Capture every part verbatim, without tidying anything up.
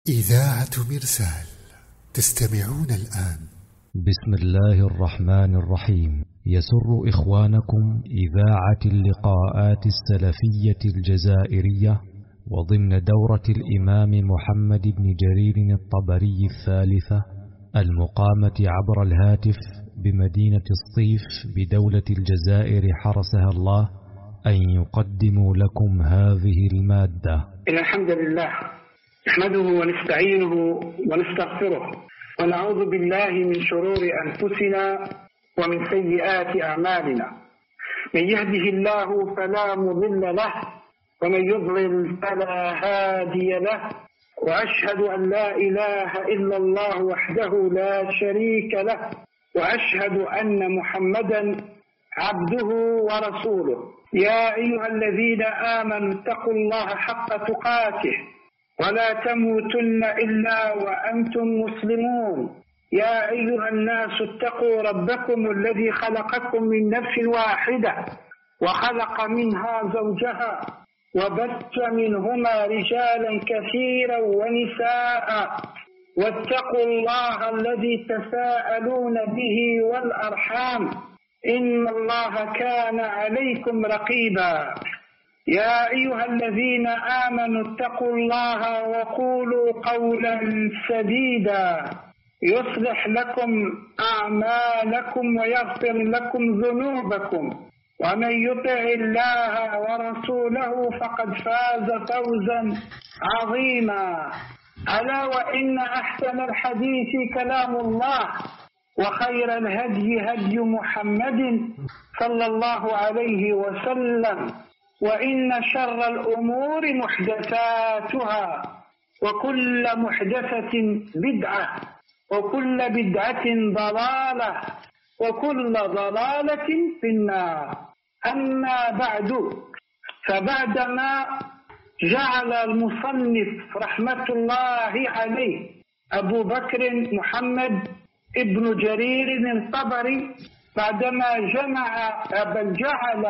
إذاعة مرسال تستمعون الآن. بسم الله الرحمن الرحيم. يسر إخوانكم إذاعة اللقاءات السلفية الجزائرية وضمن دورة الإمام محمد بن جرير الطبري الثالثة المقامة عبر الهاتف بمدينة الصيف بدولة الجزائر حرسها الله أن يقدموا لكم هذه المادة. إن الحمد لله نحمده ونستعينه ونستغفره ونعوذ بالله من شرور أنفسنا ومن سيئات أعمالنا. من يهده الله فلا مضل له ومن يضلل فلا هادي له، وأشهد أن لا إله إلا الله وحده لا شريك له، وأشهد أن محمدا عبده ورسوله. يا أيها الذين آمنوا اتقوا الله حق تقاته ولا تموتن إلا وأنتم مسلمون. يا أيها الناس اتقوا ربكم الذي خلقكم من نفس واحدة وخلق منها زوجها وبث منهما رجالا كثيرا ونساء، واتقوا الله الذي تساءلون به والأرحام إن الله كان عليكم رقيبا. يا أيها الذين آمنوا اتقوا الله وقولوا قولا سديدا يصلح لكم أعمالكم ويغفر لكم ذنوبكم، ومن يطع الله ورسوله فقد فاز فوزا عظيما. ألا وإن أحسن الحديث كلام الله، وخير الهدي هدي محمد صلى الله عليه وسلم، وإن شر الأمور محدثاتها، وكل محدثة بدعة، وكل بدعة ضلالة، وكل ضلالة في النار. أما بعد، فبعدما جعل المصنف رحمة الله عليه أبو بكر محمد ابن جرير الطبري بعدما جمع بل جعل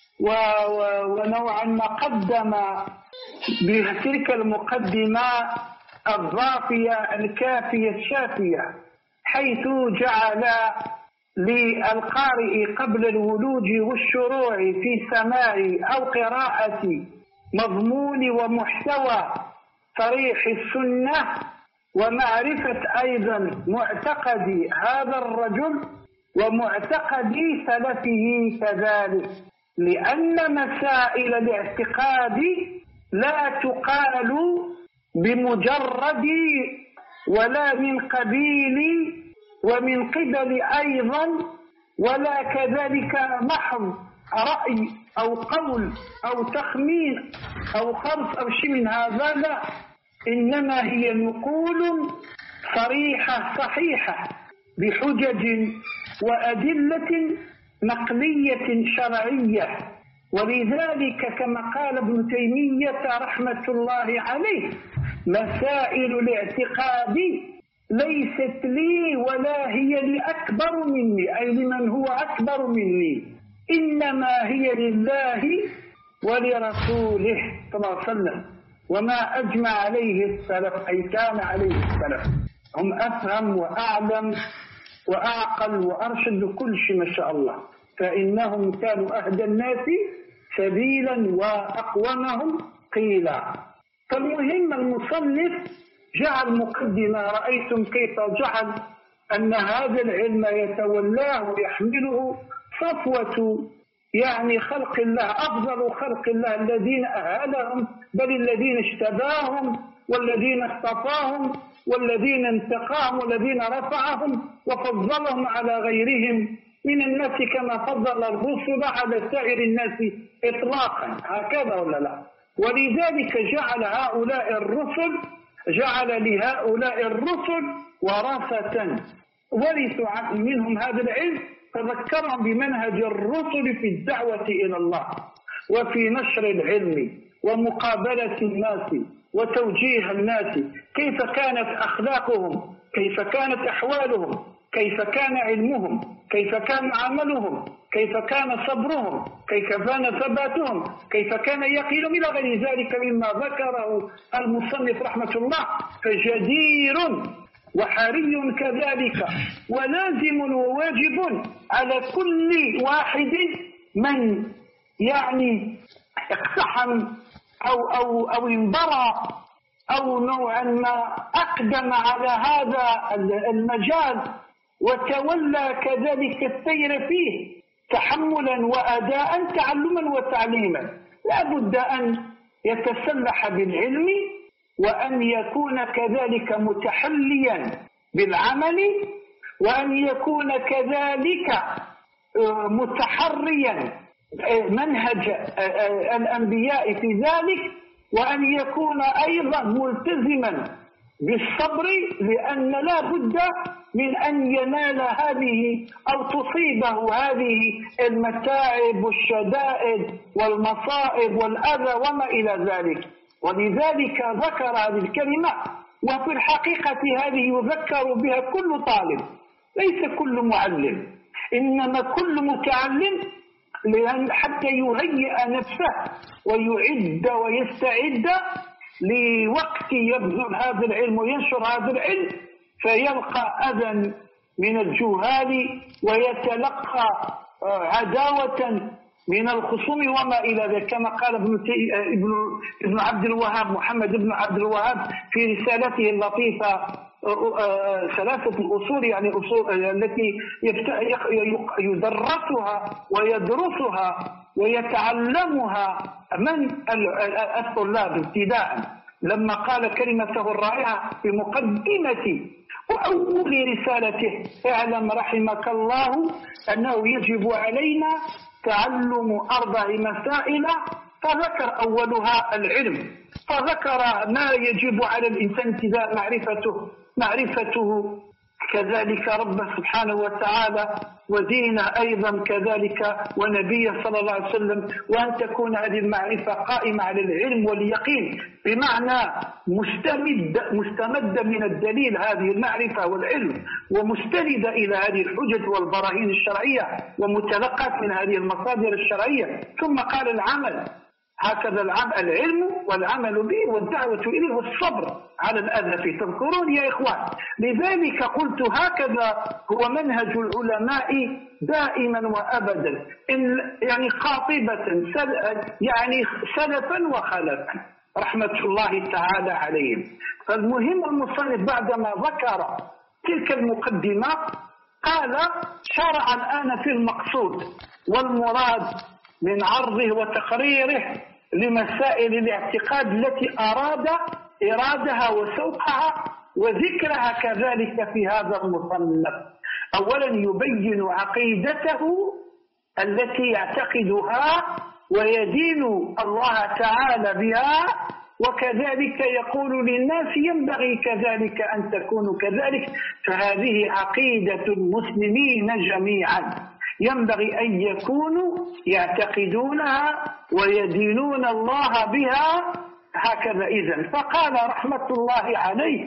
ونوعا ما قدم بتلك المقدمة الضافية الكافية الشافية، حيث جعل للقارئ قبل الولوج والشروع في سماع أو قراءة مضمون ومحتوى صريح السنة ومعرفة أيضا معتقد هذا الرجل ومعتقد سلفه كذلك، لأن مسائل الاعتقاد لا تقال بمجرد ولا من قبيل ومن قبل أيضا ولا كذلك محض رأي أو قول أو تخمين أو خرص أو شيء من هذا، لا، إنما هي نقول صريحة صحيحة بحجج وأدلة نقلية شرعية. ولذلك كما قال ابن تيمية رحمة الله عليه: مسائل الاعتقاد ليست لي ولا هي لأكبر مني، أي لمن هو أكبر مني، إنما هي لله ولرسوله صلى الله عليه وسلم، وما أجمع عليه السلف أي كان عليه السلف. هم أفهم وأعلم وأعقل وأرشد كل شيء ما شاء الله، فإنهم كانوا أهدى الناس سبيلا وأقومهم قيلا. فالمهم المصنف جعل مقدمة، رأيتم كيف جعل أن هذا العلم يتولاه ويحمله صفوة يعني خلق الله، أفضل خلق الله الذين أهلهم، بل الذين اشتباهم والذين اصطفاهم والذين انتقاهم والذين رفعهم وفضلهم على غيرهم من الناس كما فضل الرسل على سائر الناس إطلاقا، هكذا ولا لا؟ ولذلك جعل هؤلاء الرسل جعل لهؤلاء الرسل ورثة ورثوا منهم هذا العلم، فذكرهم بمنهج الرسل في الدعوة إلى الله وفي نشر العلم ومقابلة الناس وتوجيه الناس، كيف كانت أخلاقهم، كيف كانت أحوالهم، كيف كان علمهم، كيف كان عملهم، كيف كان صبرهم، كيف كان ثباتهم، كيف كان يقينهم إلى غير ذلك مما ذكره المصنف رحمة الله. فجدير وحري كذلك ولازم وواجب على كل واحد من يعني اقتحم أو أو أو انبرى أو نوعا ما أقدم على هذا المجال وتولى كذلك السير فيه تحملا وأداء، تعلما وتعليما. لا بد أن يتسلح بالعلم وأن يكون كذلك متحليا بالعمل، وأن يكون كذلك متحريا منهج الأنبياء في ذلك، وأن يكون أيضا ملتزما بالصبر، لأن لا بد من أن ينال هذه أو تصيبه هذه المتاعب والشدائد والمصائب والأذى وما إلى ذلك. ولذلك ذكر هذه الكلمة، وفي الحقيقة هذه يذكر بها كل طالب، ليس كل معلم، إنما كل متعلم، لأن حتى يهيئ نفسه ويعد ويستعد لوقت يبذل هذا العلم وينشر هذا العلم، فيلقى أذى من الجهال ويتلقى عداوة من الخصوم وما إلى ذلك، كما قال ابن ابن ابن عبد الوهاب، محمد بن عبد الوهاب في رسالته اللطيفة ثلاثة الأصول، يعني أصول التي يدرسها ويدرسها ويتعلمها من الطلاب ابتداء، لما قال كلمته الرائعة في مقدمة وأول رسالته: اعلم رحمك الله أنه يجب علينا تعلم أربع مسائل، فذكر أولها العلم، فذكر ما يجب على الإنسان ابتداء معرفته معرفته كذلك ربه سبحانه وتعالى، ودينه أيضا كذلك، ونبيه صلى الله عليه وسلم، وأن تكون هذه المعرفة قائمة على العلم واليقين، بمعنى مستمد مستمدة من الدليل هذه المعرفة والعلم، ومستندة إلى هذه الحجج والبراهين الشرعية، ومتلقات من هذه المصادر الشرعية. ثم قال العمل، هكذا العلم والعمل به والدعوة إليه والصبر على الأذى فيه. تذكرون يا إخوان؟ لذلك قلت هكذا هو منهج العلماء دائما وأبدا، إن يعني خاطبة سل يعني سلفا وخلفا رحمة الله تعالى عليهم. فالمهم المصنف بعدما ذكر تلك المقدمة قال: شرع الآن في المقصود والمراد من عرضه وتقريره لمسائل الاعتقاد التي أراد إرادها وسوقها وذكرها كذلك في هذا المصنف. أولا يبين عقيدته التي يعتقدها ويدين الله تعالى بها، وكذلك يقول للناس ينبغي كذلك أن تكونوا كذلك. فهذه عقيدة المسلمين جميعا، ينبغي أن يكونوا يعتقدونها ويدينون الله بها هكذا. إذن فقال رحمة الله عليه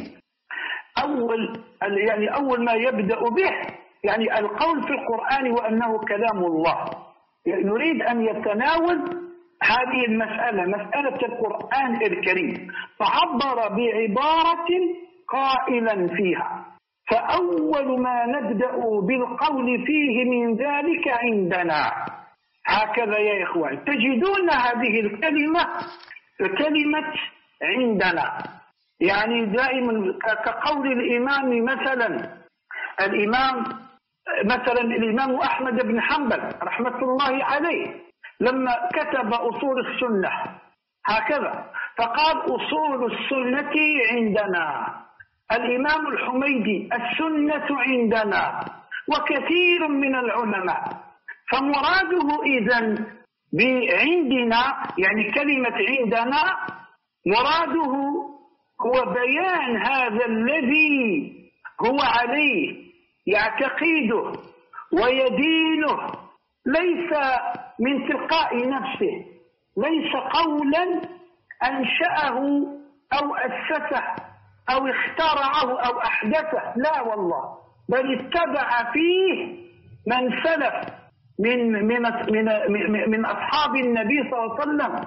أول يعني أول ما يبدأ به يعني القول في القرآن وأنه كلام الله، يعني يريد أن يتناول هذه المسألة، مسألة القرآن الكريم، فعبر بعبارة قائلا فيها: فأول ما نبدأ بالقول فيه من ذلك عندنا. هكذا يا إخوان تجدون هذه الكلمة كلمة عندنا، يعني دائما كقول الإمام مثلا الإمام مثلا الإمام أحمد بن حنبل رحمة الله عليه لما كتب أصول السنة هكذا فقال: أصول السنة عندنا. الإمام الحميدي: السنة عندنا. وكثير من العلماء. فمراده إذن بعندنا يعني كلمة عندنا مراده هو بيان هذا الذي هو عليه يعتقده ويدينه، ليس من تلقاء نفسه، ليس قولا أنشأه أو أسسه أو اخترعه أو أحدثه، لا والله، بل اتبع فيه من سلف من من من من أصحاب النبي صلى الله عليه وسلم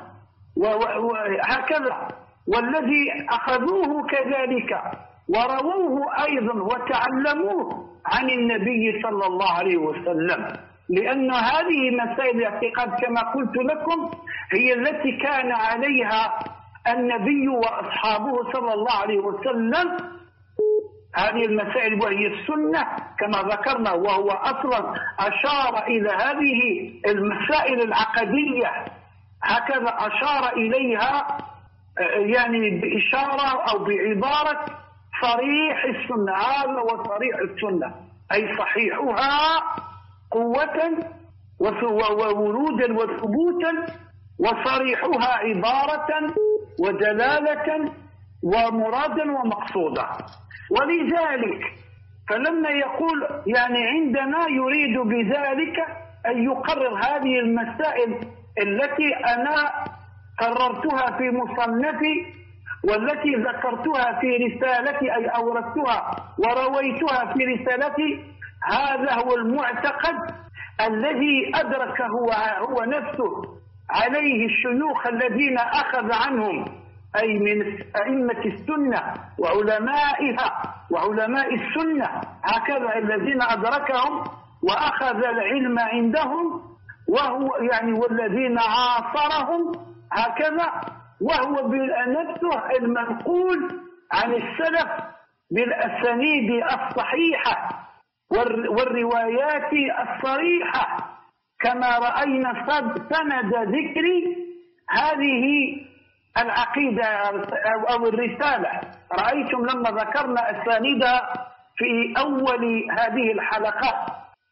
وهكذا، والذي أخذوه كذلك ورووه أيضا وتعلموه عن النبي صلى الله عليه وسلم. لأن هذه مسائل الاعتقاد كما قلت لكم هي التي كان عليها النبي وأصحابه صلى الله عليه وسلم. هذه المسائل وهي السنة كما ذكرنا، وهو أصلا أشار إلى هذه المسائل العقدية هكذا، أشار إليها يعني بإشارة أو بعبارة صريح السنة. هذا وصريح السنة أي صحيحها قوة وورودا وثبوتا، وصريحها عبارة ودلالة ومرادا ومقصودا. ولذلك فلما يقول يعني عندنا يريد بذلك أن يقرر هذه المسائل التي أنا قررتها في مصنفي والتي ذكرتها في رسالتي أي أوردتها ورويتها في رسالتي. هذا هو المعتقد الذي أدركه هو نفسه عليه الشيوخ الذين أخذ عنهم أي من أئمة السنة وعلمائها وعلماء السنة هكذا، الذين أدركهم وأخذ العلم عندهم، وهو يعني والذين عاصرهم هكذا، وهو بنفسه المنقول عن السلف بالأسانيد الصحيحة والروايات الصريحة، كما رأينا سند ذكر هذه العقيدة أو الرسالة. رأيتم لما ذكرنا أسانيدها في أول هذه الحلقات.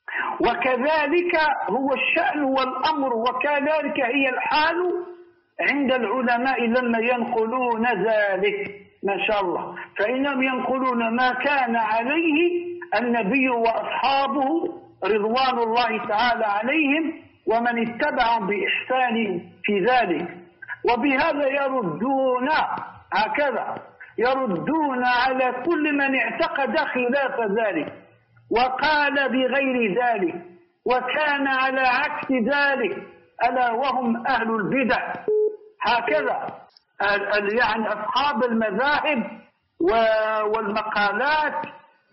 وكذلك هو الشأن والأمر، وكذلك هي الحال عند العلماء لما ينقلون ذلك ما شاء الله، فإنهم ينقلون ما كان عليه النبي وأصحابه رضوان الله تعالى عليهم ومن اتبعهم بإحسان في ذلك. وبهذا يردون هكذا يردون على كل من اعتقد خلاف ذلك وقال بغير ذلك وكان على عكس ذلك، ألا وهم أهل البدع هكذا، يعني أصحاب المذاهب والمقالات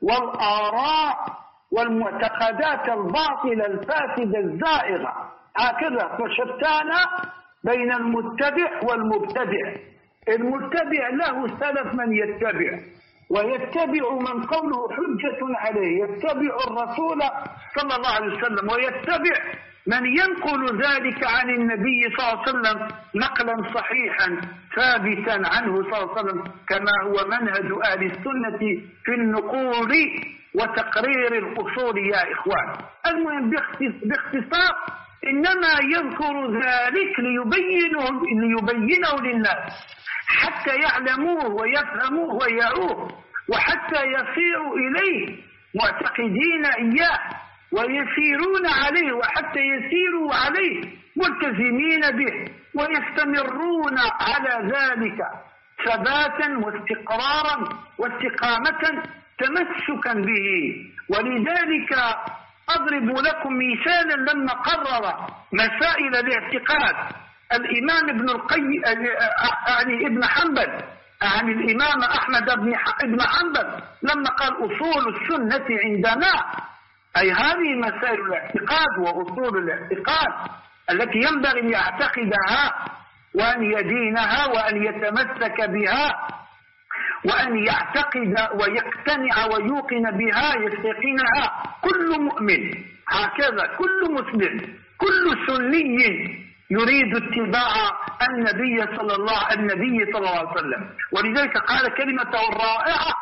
والآراء والمعتقدات الباطلة الفاسدة الزائغة هكذا. فشتان بين المتبع والمبتدع. المتبع له سلف من يتبع، ويتبع من قوله حجة عليه، يتبع الرسول صلى الله عليه وسلم، ويتبع من ينقل ذلك عن النبي صلى الله عليه وسلم نقلا صحيحا ثابتا عنه صلى الله عليه وسلم، كما هو منهج أهل السنة في النقول وتقرير الأصول يا إخوان. المهم باختصار إنما يذكر ذلك ليبينه, ليبينه للناس حتى يعلموه ويفهموه ويعوه، وحتى يصيروا إليه معتقدين إياه ويسيرون عليه، وحتى يسيروا عليه ملتزمين به ويستمرون على ذلك ثباتا واستقرارا واستقامة تمسكا به. ولذلك أضرب لكم مثالا لما قرر مسائل الاعتقاد الإمام ابن القيم يعني ابن حنبل عن الإمام أحمد بن حنبل لما قال أصول السنة عندنا، أي هذه مسائل الاعتقاد وأصول الاعتقاد التي ينبغي أن يعتقدها وأن يدينها وأن يتمسك بها وأن يعتقد ويقتنع ويوقن بها يستيقنها كل مؤمن هكذا، كل مسلم، كل سني يريد اتباع النبي صلى الله النبي صلى الله عليه وسلم. ولذلك قال كلمته الرائعة: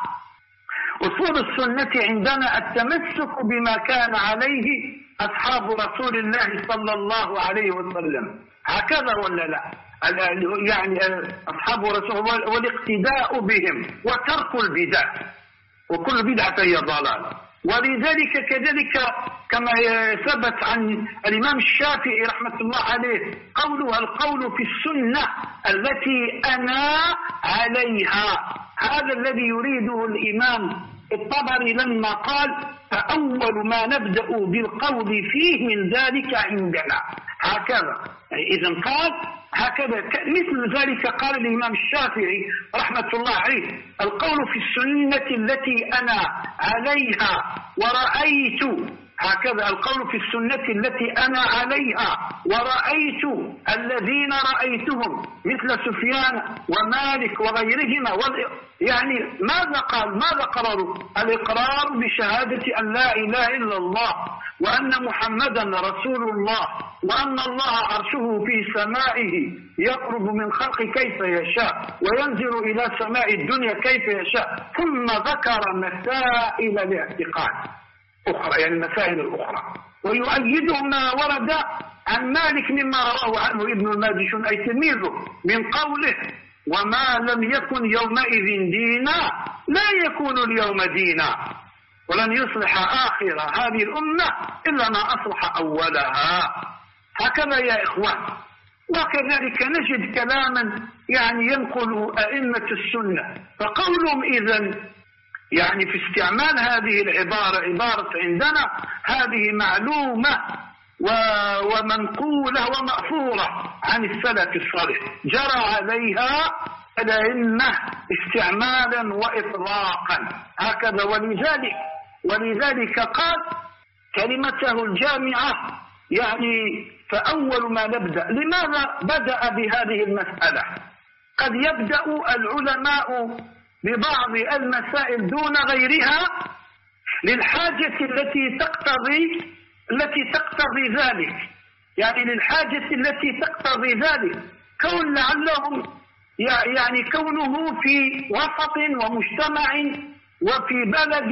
أصول السنة عندنا التمسك بما كان عليه أصحاب رسول الله صلى الله عليه وسلم. هكذا ولا لا؟ يعني أصحاب رسول الله والاقتداء بهم وترك البدع، وكل بدعة هي ضلال. ولذلك كذلك كما ثبت عن الإمام الشافعي رحمة الله عليه قوله: القول في السنة التي أنا عليها. هذا الذي يريده الإمام الطبري لما قال فأول ما نبدأ بالقول فيه من ذلك عندنا، هكذا إذن قال هكذا. مثل ذلك قال الإمام الشافعي رحمة الله عليه القول في السنة التي أنا عليها ورأيت، هكذا القول في السنة التي أنا عليها ورأيت الذين رأيتهم مثل سفيان ومالك وغيرهما. يعني ماذا قال؟ ماذا قرروا؟ الإقرار بشهادة أن لا إله إلا الله وأن محمدا رسول الله وأن الله عرشه في سمائه يقرب من خلق كيف يشاء وينزل إلى سماء الدنيا كيف يشاء، ثم ذكر مسائل الاعتقاد أخرى، يعني المسائل الأخرى، ويؤيده ما ورد عن مالك مما رواه عنه ابن الماجشون أي تلميذه من قوله وما لم يكن يومئذ دينا لا يكون اليوم دينا ولن يصلح آخر هذه الأمة إلا ما أصلح أولها. هكذا يا إخوان. وكذلك نجد كلاما يعني ينقل أئمة السنة، فقولهم إذن يعني في استعمال هذه العبارة عبارة عندنا هذه معلومة ومنقولة ومأثورة عن السلف الصالح جرى عليها الأئمة استعمالا وإطلاقا هكذا. ولذلك ولذلك قال كلمته الجامعة يعني فأول ما نبدأ. لماذا بدأ بهذه المسألة؟ قد يبدأ العلماء ببعض المسائل دون غيرها للحاجة التي تقتضي التي تقتضي ذلك، يعني للحاجة التي تقتضي ذلك، كون لعلهم يعني كونه في وسط ومجتمع وفي بلد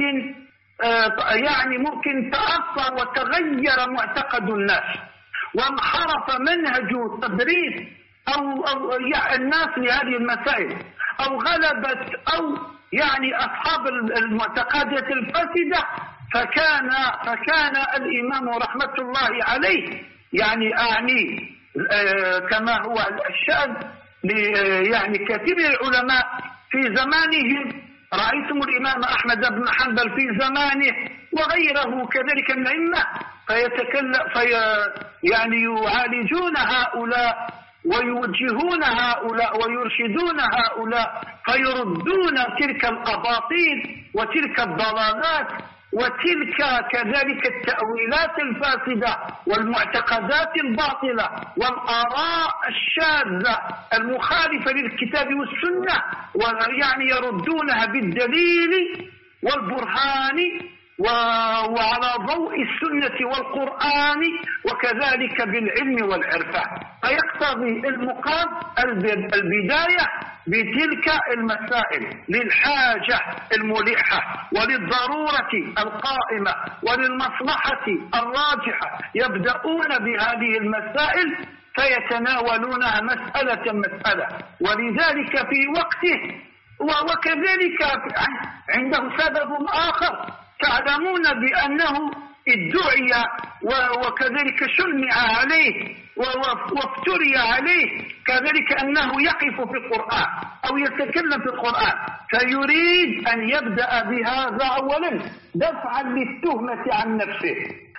يعني ممكن تأثر وتغير معتقد الناس وانحرف منهج تدريس أو, أو الناس لهذه المسائل أو غلبت أو يعني أصحاب المعتقدات الفاسدة، فكان فكان الإمام رحمة الله عليه يعني أعني كما هو الشأن يعني كثير العلماء في زمانهم. رأيتم الإمام أحمد بن حنبل في زمانه وغيره كذلك من الأئمة فيتكلم في يعني يعالجون هؤلاء ويوجهون هؤلاء ويرشدون هؤلاء فيردون تلك الأباطيل وتلك الضلالات وتلك كذلك التأويلات الفاسدة والمعتقدات الباطلة والآراء الشاذة المخالفة للكتاب والسنة، ويعني يردونها بالدليل والبرهان وعلى ضوء السنة والقرآن وكذلك بالعلم والعرفان. فيقتضي المقام البداية بتلك المسائل للحاجة الملحة وللضرورة القائمة وللمصلحة الراجحة، يبدأون بهذه المسائل فيتناولونها مسألة مسألة، ولذلك في وقته وكذلك عنده سبب آخر. تعلمون بأنه ادعي وكذلك شنع عليه وافتري عليه كذلك أنه يقف في القرآن أو يتكلم في القرآن، فيريد أن يبدأ بهذا أولا دفعا للتهمة عن نفسه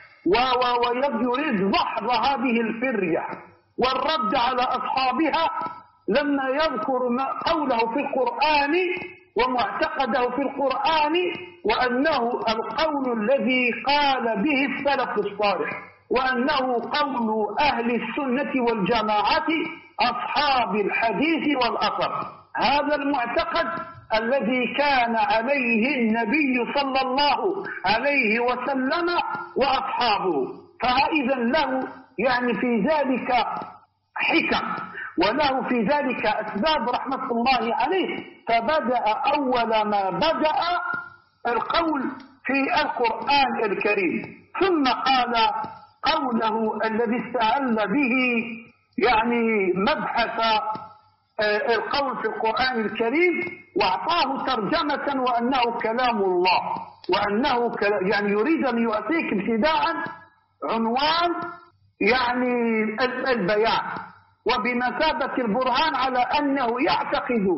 ويريد ضحض هذه الفرية والرد على أصحابها لما يذكر قوله في القرآن ومعتقده في القرآن وأنه القول الذي قال به السلف الصالح وأنه قول أهل السنة والجماعة أصحاب الحديث والأثر. هذا المعتقد الذي كان عليه النبي صلى الله عليه وسلم وأصحابه، فإذا له يعني في ذلك حكم وله في ذلك أسباب رحمة الله عليه. فبدأ أول ما بدأ القول في القرآن الكريم، ثم قال قوله الذي استهل به يعني مبحث القول في القرآن الكريم واعطاه ترجمة وأنه كلام الله وأنه يعني يريد أن يعطيك ابتداء عنوان يعني البيان وبمثابة البرهان على أنه يعتقد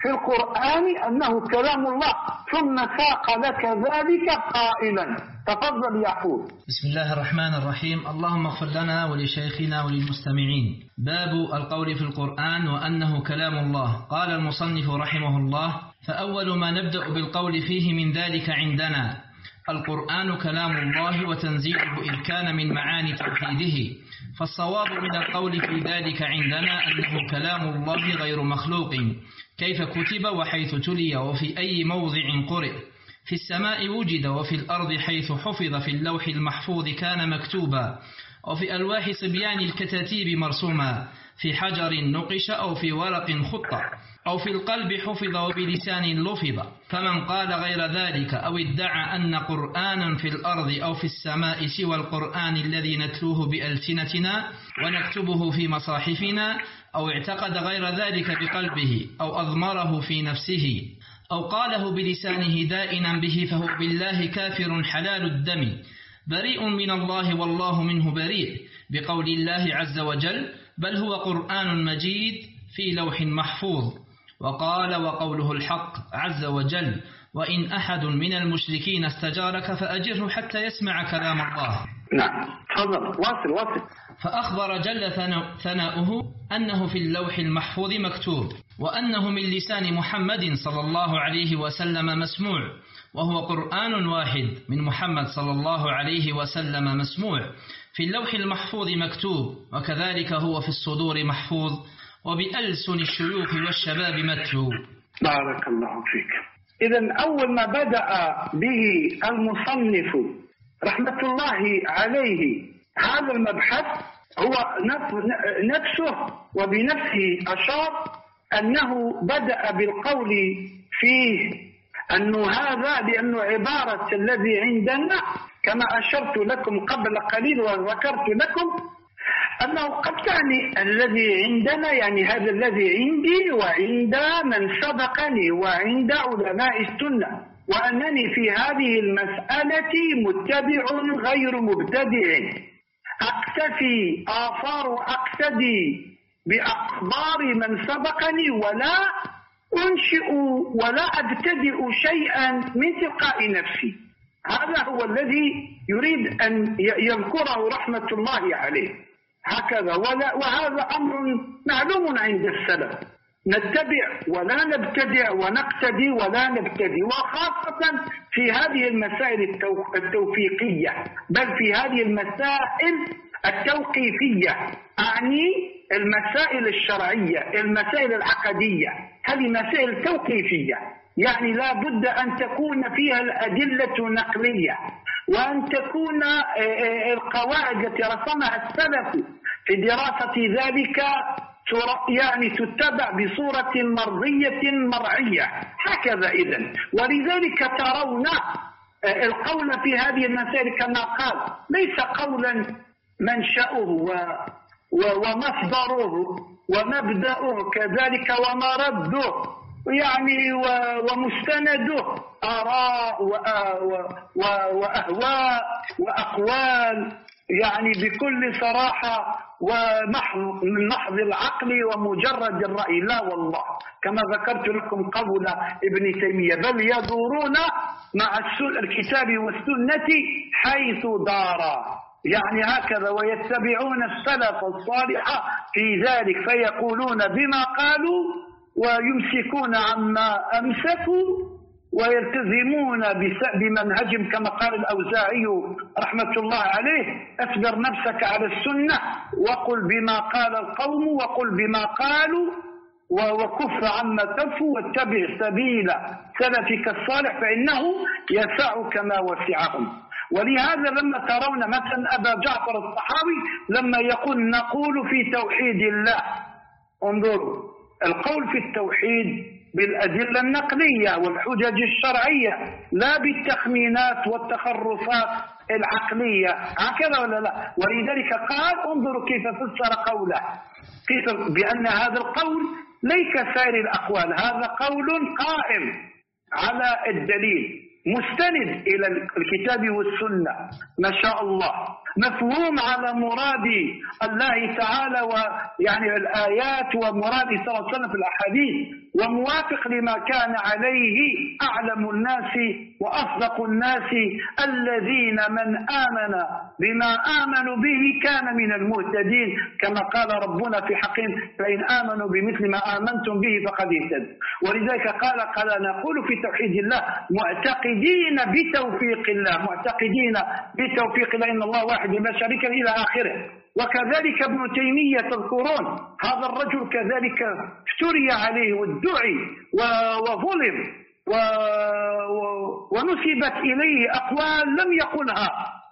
في القرآن أنه كلام الله، ثم ساق لك ذلك قائلا. تفضل يا حود. بسم الله الرحمن الرحيم. اللهم اغفر لنا ولشيخنا وللمستمعين. باب القول في القرآن وأنه كلام الله. قال المصنف رحمه الله: فأول ما نبدأ بالقول فيه من ذلك عندنا القرآن كلام الله وتنزيله إذ كان من معاني توحيده، فالصواب من القول في ذلك عندنا أنه كلام الله غير مخلوق كيف كتب وحيث تلي وفي أي موضع قرئ، في السماء وجد وفي الأرض حيث حفظ في اللوح المحفوظ كان مكتوبا، وفي ألواح صبيان الكتاتيب مرسوما، في حجر نقش أو في ورق خط، أو في القلب حفظ وبلسان لفظ. فمن قال غير ذلك أو ادعى أن قرآنا في الأرض أو في السماء سوى القرآن الذي نتلوه بألسنتنا ونكتبه في مصاحفنا، أو اعتقد غير ذلك بقلبه أو أضمره في نفسه أو قاله بلسانه دائنا به، فهو بالله كافر حلال الدم بريء من الله والله منه بريء، بقول الله عز وجل: بل هو قرآن مجيد في لوح محفوظ. وقال: وقوله الحق عز وجل: وإن أحد من المشركين استجارك فأجره حتى يسمع كلام الله. نعم، تفضل، واصل واصل. فأخبر جل ثناؤه أنه في اللوح المحفوظ مكتوب، وأنه من لسان محمد صلى الله عليه وسلم مسموع، وهو قرآن واحد من محمد صلى الله عليه وسلم مسموع، في اللوح المحفوظ مكتوب، وكذلك هو في الصدور محفوظ، وبألسن الشيوخ والشباب متلو. بارك الله فيك. إذن أول ما بدأ به المصنف رحمة الله عليه هذا المبحث هو نفسه، وبنفسه أشار أنه بدأ بالقول فيه أنه هذا لأنه عبارة الذي عندنا كما أشرت لكم قبل قليل وذكرت لكم أنه قد تعني الذي عندنا يعني هذا الذي عندي وعند من سبقني وعند علماء السنة، وأنني في هذه المسألة متبع غير مبتدع، أقتفي آثار أقتدي بأخبار من سبقني ولا أنشئ ولا أبتدئ شيئا من تلقاء نفسي. هذا هو الذي يريد أن يذكره رحمة الله عليه هكذا، وهذا أمر معلوم عند السلف، نتبع ولا نبتدع ونقتدي ولا نبتدي، وخاصة في هذه المسائل التوفيقية، بل في هذه المسائل التوقيفية، أعني المسائل الشرعية المسائل العقدية، هذه مسائل توقيفية، يعني لا بد أن تكون فيها الأدلة نقلية، وأن تكون القواعد التي رسمها السلف في دراسة ذلك يعني تتبع بصورة مرضية مرعية هكذا. إذن ولذلك ترون القول في هذه المسائل كما قال ليس قولا منشأه ومصدره ومبدأه كذلك ومرده يعني ومستنده آراء وأهواء وأقوال، يعني بكل صراحة ومحض من محض العقل ومجرد الرأي، لا والله كما ذكرت لكم قول ابن تيمية، بل يدورون مع الكتاب والسنة حيث دارا، يعني هكذا، ويتبعون السلف الصالح في ذلك، فيقولون بما قالوا ويمسكون عما أمسكوا ويلتزمون بمنهجهم كما قال الأوزاعي رحمة الله عليه: أصبر نفسك على السنة وقل بما قال القوم وقل بما قالوا وكف عما كفوا واتبع سبيل سلفك الصالح فإنه يسعك ما وسعهم. ولهذا لما ترون مثلا أبا جعفر الطحاوي لما يقول نقول في توحيد الله، انظروا القول في التوحيد بالأدلة النقلية والحجج الشرعية لا بالتخمينات والتخرصات العقلية، هكذا ولا لا؟ ولذلك قال انظروا كيف فسر قوله، كيف بأن هذا القول ليس سائر الأقوال، هذا قول قائم على الدليل مستند إلى الكتاب والسنة ما شاء الله. مفهوم على مراد الله تعالى ويعني الآيات ومراد صلى الله عليه وسلم في الأحاديث، وموافق لما كان عليه أعلم الناس وأصدق الناس الذين من آمن بما آمنوا به كان من المهتدين، كما قال ربنا في حقهم فإن آمنوا بمثل ما آمنتم به فقد اهتدوا. ولذلك قال قال نقول في توحيد الله معتقدين بتوفيق الله، معتقدين بتوفيق الله إن الله واحد لا شريك له إلى آخره. وكذلك ابن تيمية تذكرون هذا الرجل كذلك افتري عليه وادعي وظلم ونسبت إليه أقوال لم يقلها،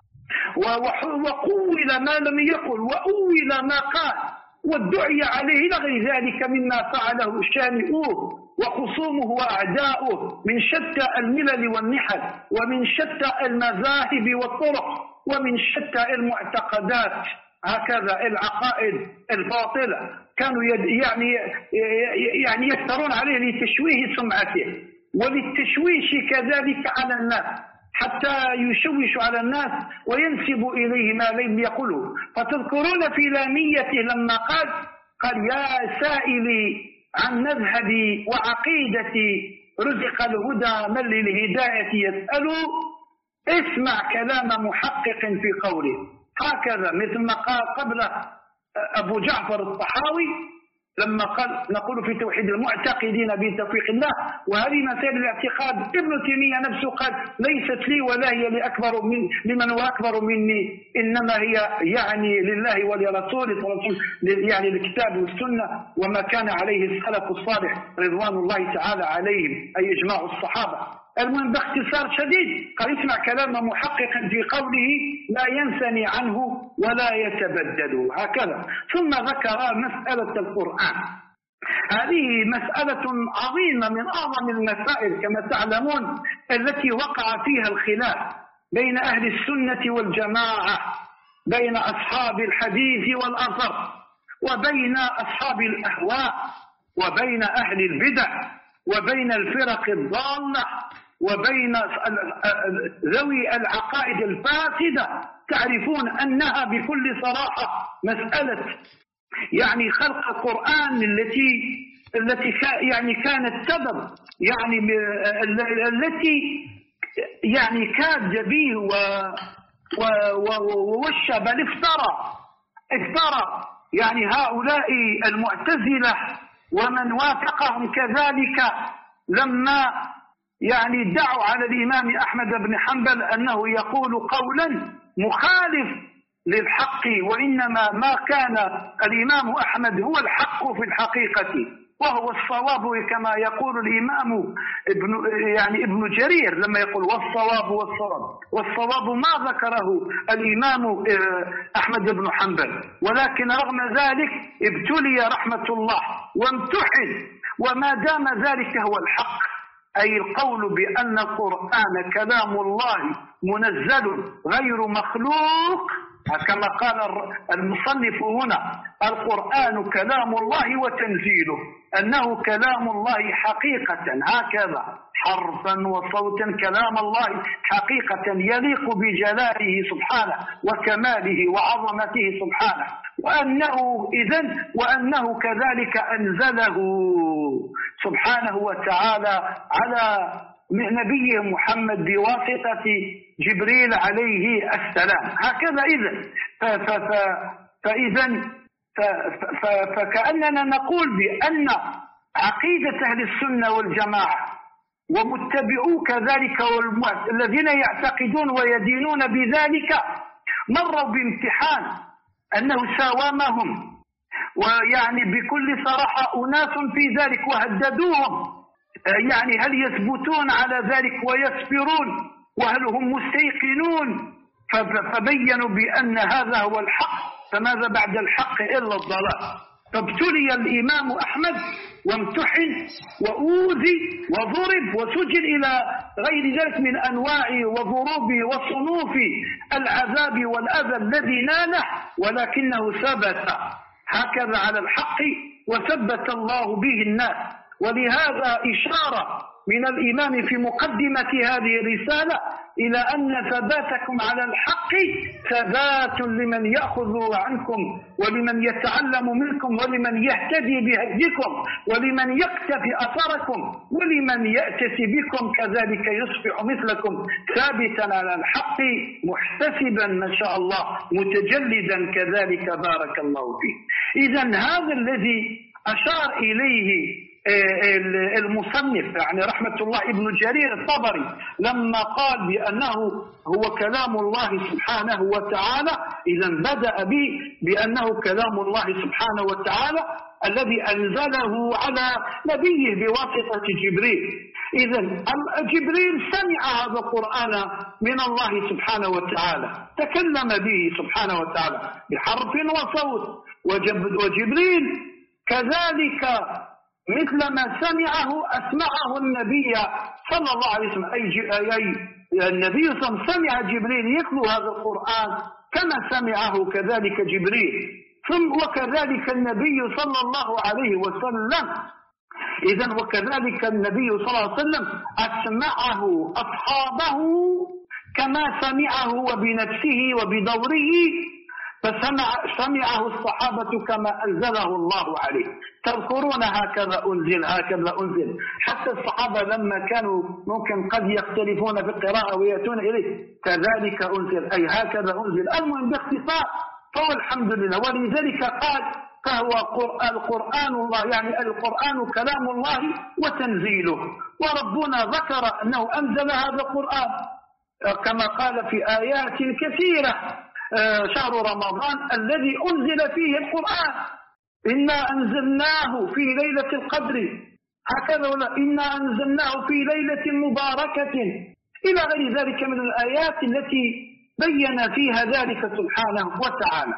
وقول ما لم يقل وأول ما قال وادعي عليه إلى غير ذلك مما فعله شانئوه وخصومه وأعداؤه من شتى الملل والنحل ومن شتى المذاهب والطرق ومن شتى المعتقدات. هكذا العقائد الباطلة كانوا يعني يعني يفترون عليه لتشويه سمعته وللتشويش كذلك على الناس، حتى يشوش على الناس وينسب إليه ما لم يقله. فتذكرون في لاميته لما قال قال يا سائلي عن مذهبي وعقيدتي رزق الهدى من للهداية يسأل، اسمع كلام محقق في قوله. هكذا مثل ما قال قبل أبو جعفر الطحاوي لما قال نقول في توحيد المعتقدين بتوفيق الله، وهذه مسائل الاعتقاد ابن تيمية نفسه قال ليست لي ولا هي لأكبر من لمن هو أكبر مني، إنما هي يعني لله ولرسوله يعني الكتاب والسنة وما كان عليه السلف الصالح رضوان الله تعالى عليهم أي إجماع الصحابة. المهم باختصار شديد قال اسمع كلام محقق في قوله لا ينثني عنه ولا يتبدل. هكذا ثم ذكر مسألة القرآن. هذه مسألة عظيمة من أعظم المسائل كما تعلمون التي وقع فيها الخلاف بين أهل السنة والجماعة، بين أصحاب الحديث والأثر وبين أصحاب الأهواء وبين أهل البدع وبين الفرق الضالة وبين ذوي العقائد الفاسدة. تعرفون أنها بكل صراحة مسألة يعني خلق القرآن التي التي يعني كانت سبب يعني التي يعني كاد به ووش بل افترى افترى يعني هؤلاء المعتزلة ومن وافقهم كذلك لما يعني دعوا على الإمام أحمد بن حنبل أنه يقول قولا مخالف للحق، وإنما ما كان الإمام أحمد هو الحق في الحقيقة وهو الصواب كما يقول الإمام ابن يعني ابن جرير لما يقول والصواب والصواب والصواب ما ذكره الإمام أحمد بن حنبل، ولكن رغم ذلك ابتلي رحمة الله وامتحن، وما دام ذلك هو الحق أي القول بأن القرآن كلام الله منزل غير مخلوق كما قال المصنف هنا القرآن كلام الله وتنزيله، أنه كلام الله حقيقة هكذا حرفا وصوتا كلام الله حقيقة يليق بجلاله سبحانه وكماله وعظمته سبحانه، وأنه إذن وأنه كذلك أنزله سبحانه وتعالى على نبيه محمد بواسطة جبريل عليه السلام. هكذا إذن فإذن فكأننا نقول بأن عقيدة أهل السنة والجماعة ومتبعو كذلك الذين يعتقدون ويدينون بذلك مروا بامتحان أنه ساومهم، ويعني بكل صراحة أناس في ذلك وهددوهم يعني هل يثبتون على ذلك ويصبرون وهل هم مستيقنون، فبينوا بأن هذا هو الحق، فماذا بعد الحق إلا الضلال. فابتلي الإمام أحمد وامتحن وأوذي وضرب وسجن إلى غير ذلك من أنواع وضروب وصنوف العذاب والأذى الذي ناله، ولكنه ثبت هكذا على الحق وثبت الله به الناس. ولهذا إشارة من الإمام في مقدمة هذه الرسالة إلى أن ثباتكم على الحق ثبات لمن يأخذ عنكم ولمن يتعلم منكم ولمن يهتدي بهديكم ولمن يقتفي أثركم ولمن يأتسي بكم كذلك يصبح مثلكم ثابتا على الحق محتسبا ما شاء الله متجلدا كذلك بارك الله فيه. إذن هذا الذي أشار إليه المصنف يعني رحمة الله ابن جرير الطبري لما قال بأنه هو كلام الله سبحانه وتعالى، إذا بدأ به بأنه كلام الله سبحانه وتعالى الذي أنزله على نبيه بواسطة جبريل. إذا جبريل سمع هذا القرآن من الله سبحانه وتعالى، تكلم به سبحانه وتعالى بحرف وصوت، وجبريل كذلك مثلما سمعه أسمعه النبي صلى الله عليه وسلم، أي, أي النبي صلى الله عليه وسلم سمع جبريل يتلو هذا القرآن كما سمعه كذلك جبريل، ثم وكذلك النبي صلى الله عليه وسلم. إذن وكذلك النبي صلى الله عليه وسلم أسمعه أصحابه كما سمعه وبنفسه وبدوره، فسمع سمعه الصحابة كما أنزله الله عليه. تذكرون هكذا أنزل هكذا أنزل، حتى الصحابة لما كانوا ممكن قد يختلفون في القراءة ويأتون إليه كذلك أنزل، أي هكذا أنزل. المهم باختصار فهو الحمد لله. ولذلك قال فهو القرآن الله، يعني القرآن كلام الله وتنزيله، وربنا ذكر أنه أنزل هذا القرآن كما قال في آيات كثيرة، شهر رمضان الذي أنزل فيه القرآن، إنا أنزلناه في ليلة القدر، هكذا ولا إنا أنزلناه في ليلة مباركة، إلى غير ذلك من الآيات التي بين فيها ذلك سبحانه وتعالى.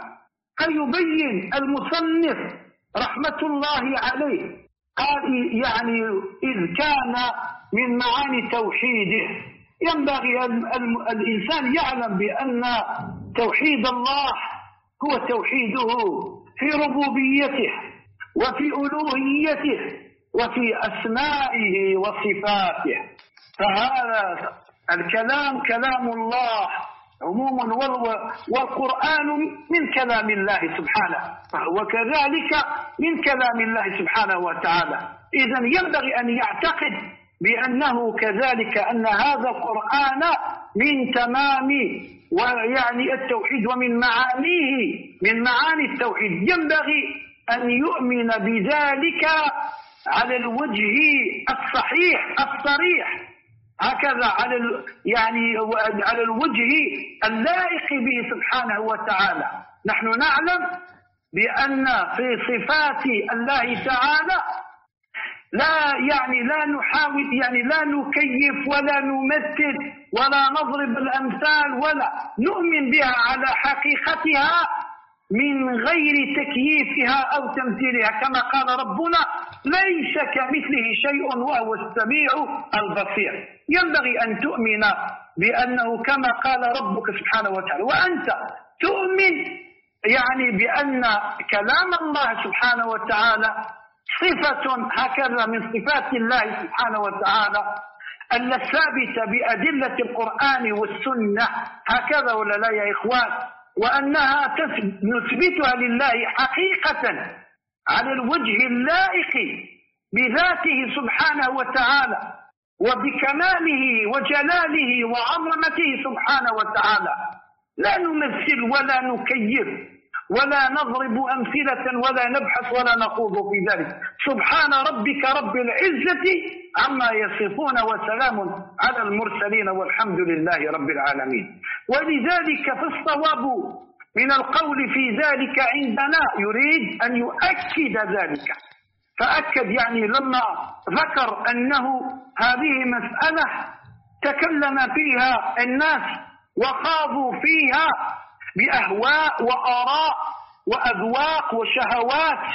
فيبين المصنف رحمة الله عليه قال يعني إذ كان من معاني توحيده ينبغي الإنسان يعلم بأن توحيد الله هو توحيده في ربوبيته وفي ألوهيته وفي أسمائه وصفاته. فهذا الكلام كلام الله عموما، والقرآن من كلام الله سبحانه، وكذلك من كلام الله سبحانه وتعالى. إذن ينبغي أن يعتقد بأنه كذلك أن هذا القرآن من تمام ويعني التوحيد ومن معانيه من معاني التوحيد، ينبغي أن يؤمن بذلك على الوجه الصحيح الصريح، هكذا على يعني على الوجه اللائق به سبحانه وتعالى. نحن نعلم بأن في صفات الله تعالى لا يعني لا نحاول يعني لا نكيف ولا نمثل ولا نضرب الأمثال، ولا نؤمن بها على حقيقتها من غير تكييفها أو تمثيلها، كما قال ربنا ليس كمثله شيء وهو السميع البصير. ينبغي أن تؤمن بأنه كما قال ربك سبحانه وتعالى، وأنت تؤمن يعني بأن كلام الله سبحانه وتعالى صفة هكذا من صفات الله سبحانه وتعالى الثابتة بأدلة القرآن والسنة، هكذا ولا لا يا إخوان؟ وأنها نثبتها لله حقيقة على الوجه اللائق بذاته سبحانه وتعالى وبكماله وجلاله وعظمته سبحانه وتعالى، لا نمثل ولا نكيف ولا نضرب أمثلة ولا نبحث ولا نخوض في ذلك. سبحان ربك رب العزة عما يصفون وسلام على المرسلين والحمد لله رب العالمين. ولذلك فالصواب من القول في ذلك عندنا يريد أن يؤكد ذلك، فأكد يعني لما ذكر أنه هذه مسألة تكلم فيها الناس وخاضوا فيها بأهواء وآراء وأذواق وشهوات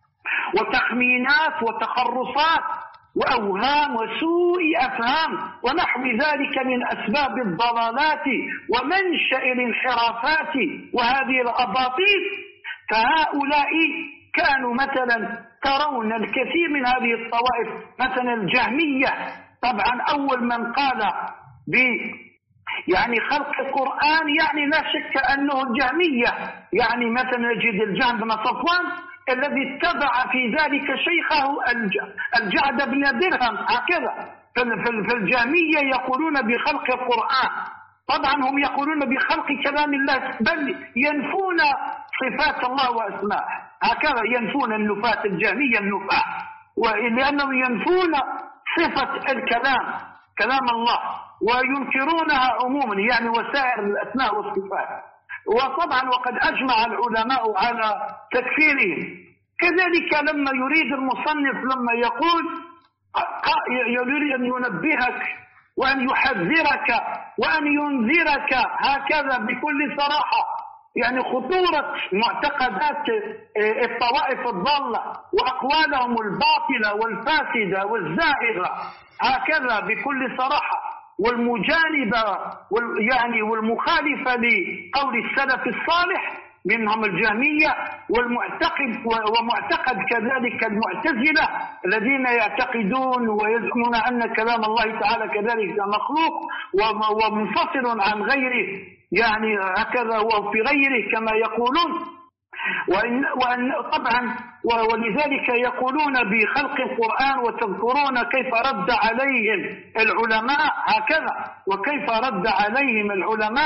وتخمينات وتخرصات وأوهام وسوء أفهام ونحو ذلك من أسباب الضلالات ومنشأ الانحرافات وهذه الأباطيل. فهؤلاء كانوا مثلا ترون الكثير من هذه الطوائف، مثلا الجهمية، طبعا أول من قال ب يعني خلق القرآن يعني لا شك أنه الجهمية. يعني مثلا نجد الجهم بن صفوان الذي اتبع في ذلك شيخه الجعد بن درهم هكذا. في الجهمية يقولون بخلق القرآن، طبعا هم يقولون بخلق كلام الله، بل ينفون صفات الله وأسماءه هكذا، ينفون النفاة الجهمية النفاة، ولأنهم ينفون صفة الكلام كلام الله وينكرونها عموما يعني وسائر الأسماء والصفات. وطبعا وقد أجمع العلماء على تكفيرهم. كذلك لما يريد المصنف لما يقول يريد أن ينبهك وأن يحذرك وأن ينذرك هكذا بكل صراحة، يعني خطورة معتقدات الطوائف الضالة وأقوالهم الباطلة والفاسدة والزائغة هكذا بكل صراحة، والمجانبة يعني والمخالفة لقول السلف الصالح منهم الجهمية، والمعتقد ومعتقد كذلك المعتزلة الذين يعتقدون ويزعمون أن كلام الله تعالى كذلك مخلوق ومنفصل عن غيره، يعني هكذا وفي غيره كما يقولون. وإن وأن طبعا ولذلك يقولون بخلق القرآن وتذكرون كيف رد عليهم العلماء هكذا، وكيف رد عليهم العلماء.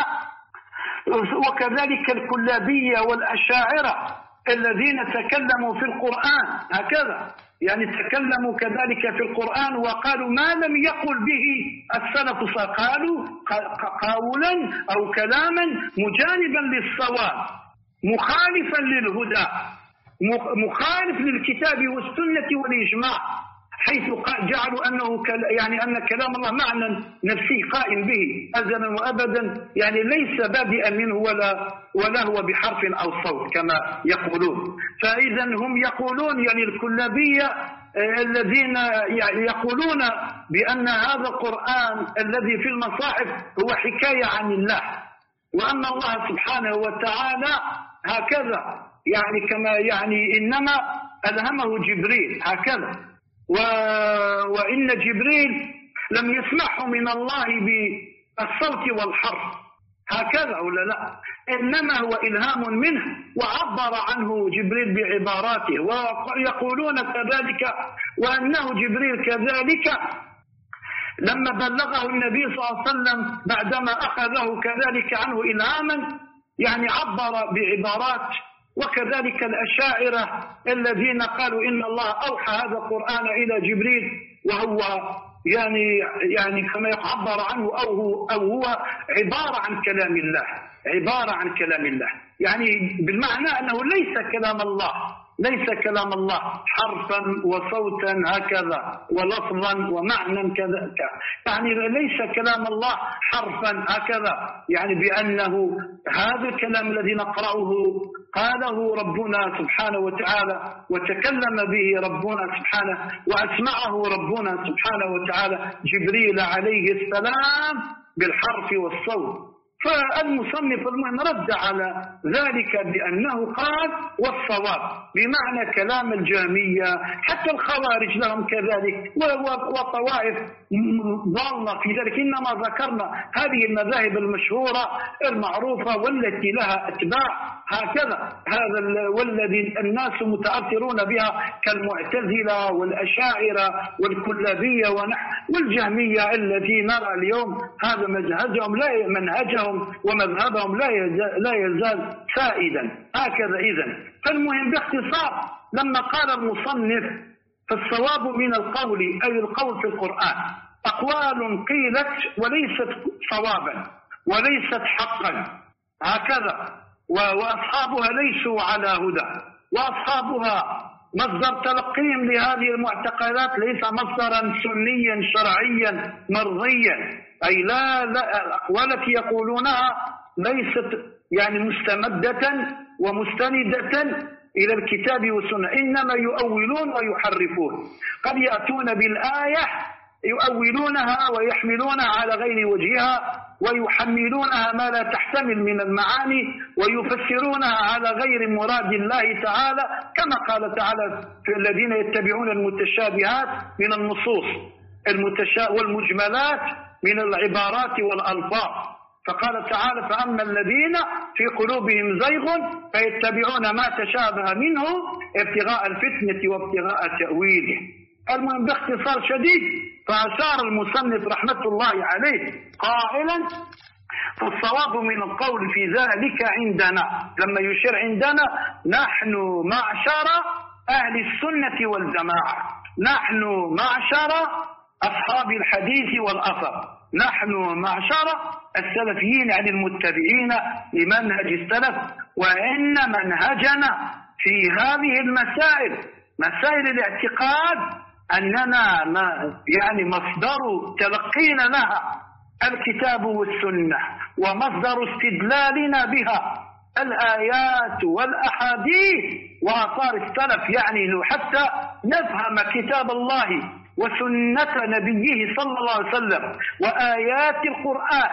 وكذلك الكلابية والأشاعرة الذين تكلموا في القرآن هكذا، يعني تكلموا كذلك في القرآن وقالوا ما لم يقل به السلف، قالوا قولا أو كلاما مجانبا للصواب مخالفا للهدى مخالف للكتاب والسنة والإجماع، حيث جعلوا أنه يعني أن كلام الله معنى نفسي قائم به أزلا وأبدا، يعني ليس بادئا منه ولا ولا هو بحرف أو صوت كما يقولون. فإذا هم يقولون يعني الكلابية الذين يقولون بأن هذا القرآن الذي في المصاحف هو حكاية عن الله، وأن الله سبحانه وتعالى هكذا يعني كما يعني إنما ألهمه جبريل هكذا، و... وإن جبريل لم يسمعه من الله بالصوت والحرف هكذا ولا لا، إنما هو إلهام منه وعبر عنه جبريل بعباراته. ويقولون كذلك وأنه جبريل كذلك لما بلغه النبي صلى الله عليه وسلم بعدما أخذه كذلك عنه إلهاما يعني عبر بعبارات. وكذلك الأشاعرة الذين قالوا إن الله أوحى هذا القرآن إلى جبريل وهو يعني يعني كما يعبر عنه أو هو, أو هو عبارة عن كلام الله، عبارة عن كلام الله، يعني بالمعنى أنه ليس كلام الله، ليس كلام الله حرفا وصوتا هكذا ولفظا ومعنى كذا، يعني ليس كلام الله حرفا هكذا، يعني بأنه هذا الكلام الذي نقرأه قاله ربنا سبحانه وتعالى وتكلم به ربنا سبحانه وأسمعه ربنا سبحانه وتعالى جبريل عليه السلام بالحرف والصوت. فالمصنف المهم رد على ذلك بأنه قال والصواب بمعنى كلام الجهمية، حتى الخوارج لهم كذلك وطوائف ضالة في ذلك، إنما ذكرنا هذه المذاهب المشهورة المعروفة والتي لها أتباع هكذا، هذا والذي الناس متأثرون بها كالمعتزلة والأشاعرة والكلابية ونحن والجهمية الذي نرى اليوم هذا منهجهم لا منهجهم ومذهبهم لا يزال, لا يزال سائدا هكذا. إذن فالمهم باختصار لما قال المصنف فالصواب من القول أي القول في القرآن أقوال قيلت وليست صوابا وليست حقا هكذا، وأصحابها ليسوا على هدى، وأصحابها مصدر تلقيهم لهذه المعتقدات ليس مصدرا سنيا شرعيا مرضيا، أي لا, لا الأقوال التي يقولونها ليست يعني مستمدة ومستندة إلى الكتاب والسنة، إنما يؤولون ويحرفون، قد يأتون بالآية يؤولونها ويحملونها على غير وجهها ويحملونها ما لا تحتمل من المعاني ويفسرونها على غير مراد الله تعالى، كما قال تعالى في الذين يتبعون المتشابهات من النصوص المتشا والمجملات من العبارات والألفاظ فقال تعالى فأما الذين في قلوبهم زيغ فيتبعون ما تشابه منه ابتغاء الفتنة وابتغاء تأويله. المهم باختصار شديد، فأشار المصنف رحمة الله عليه قائلا فالصواب من القول في ذلك عندنا، لما يشير عندنا نحن معشر أهل السنة والجماعة، نحن معشر أصحاب الحديث والأثر، نحن معشر السلفيين عن المتبعين لمنهج السلف، وإن منهجنا في هذه المسائل مسائل الاعتقاد أننا يعني مصدر تلقينا لها الكتاب والسنة، ومصدر استدلالنا بها الآيات والأحاديث وآثار السلف، يعني حتى نفهم كتاب الله وسنة نبيه صلى الله عليه وسلم وآيات القرآن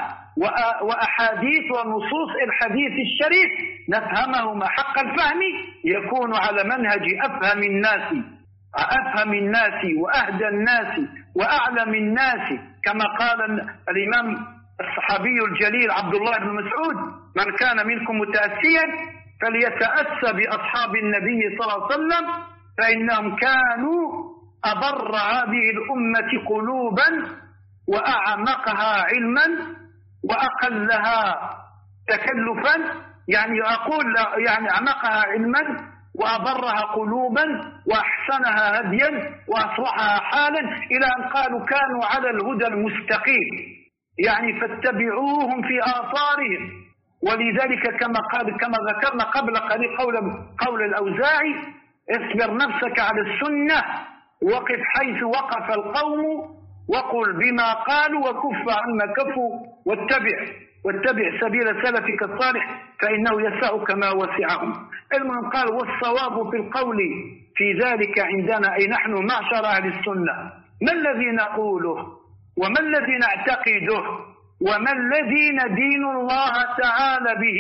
وأحاديث ونصوص الحديث الشريف نفهمهما حق الفهم، يكون على منهج أفهم الناس أفهم الناس وأهدى الناس وأعلم الناس، كما قال الإمام الصحابي الجليل عبد الله بن مسعود من كان منكم متأسيا فليتأسى بأصحاب النبي صلى الله عليه وسلم فإنهم كانوا أبر هذه الأمة قلوبا وأعمقها علما وأقلها تكلفا، يعني أقول يعني أعمقها علما وأبرها قلوبا وأحسنها هديا وأصلحها حالا، إلى أن قالوا كانوا على الهدى المستقيم، يعني فاتبعوهم في آثارهم. ولذلك كما قال كما ذكرنا قبل قليل قول قول الأوزاعي اصبر نفسك على السنة وقف حيث وقف القوم وقل بما قالوا وكف عما كفوا واتبع واتبع سبيل سلفك الصالح فإنه يسعك ما وسعهم. المهم قال والصواب في القول في ذلك عندنا أي نحن معشر أهل السنة ما الذي نقوله وما الذي نعتقده وما الذي ندين الله تعالى به؟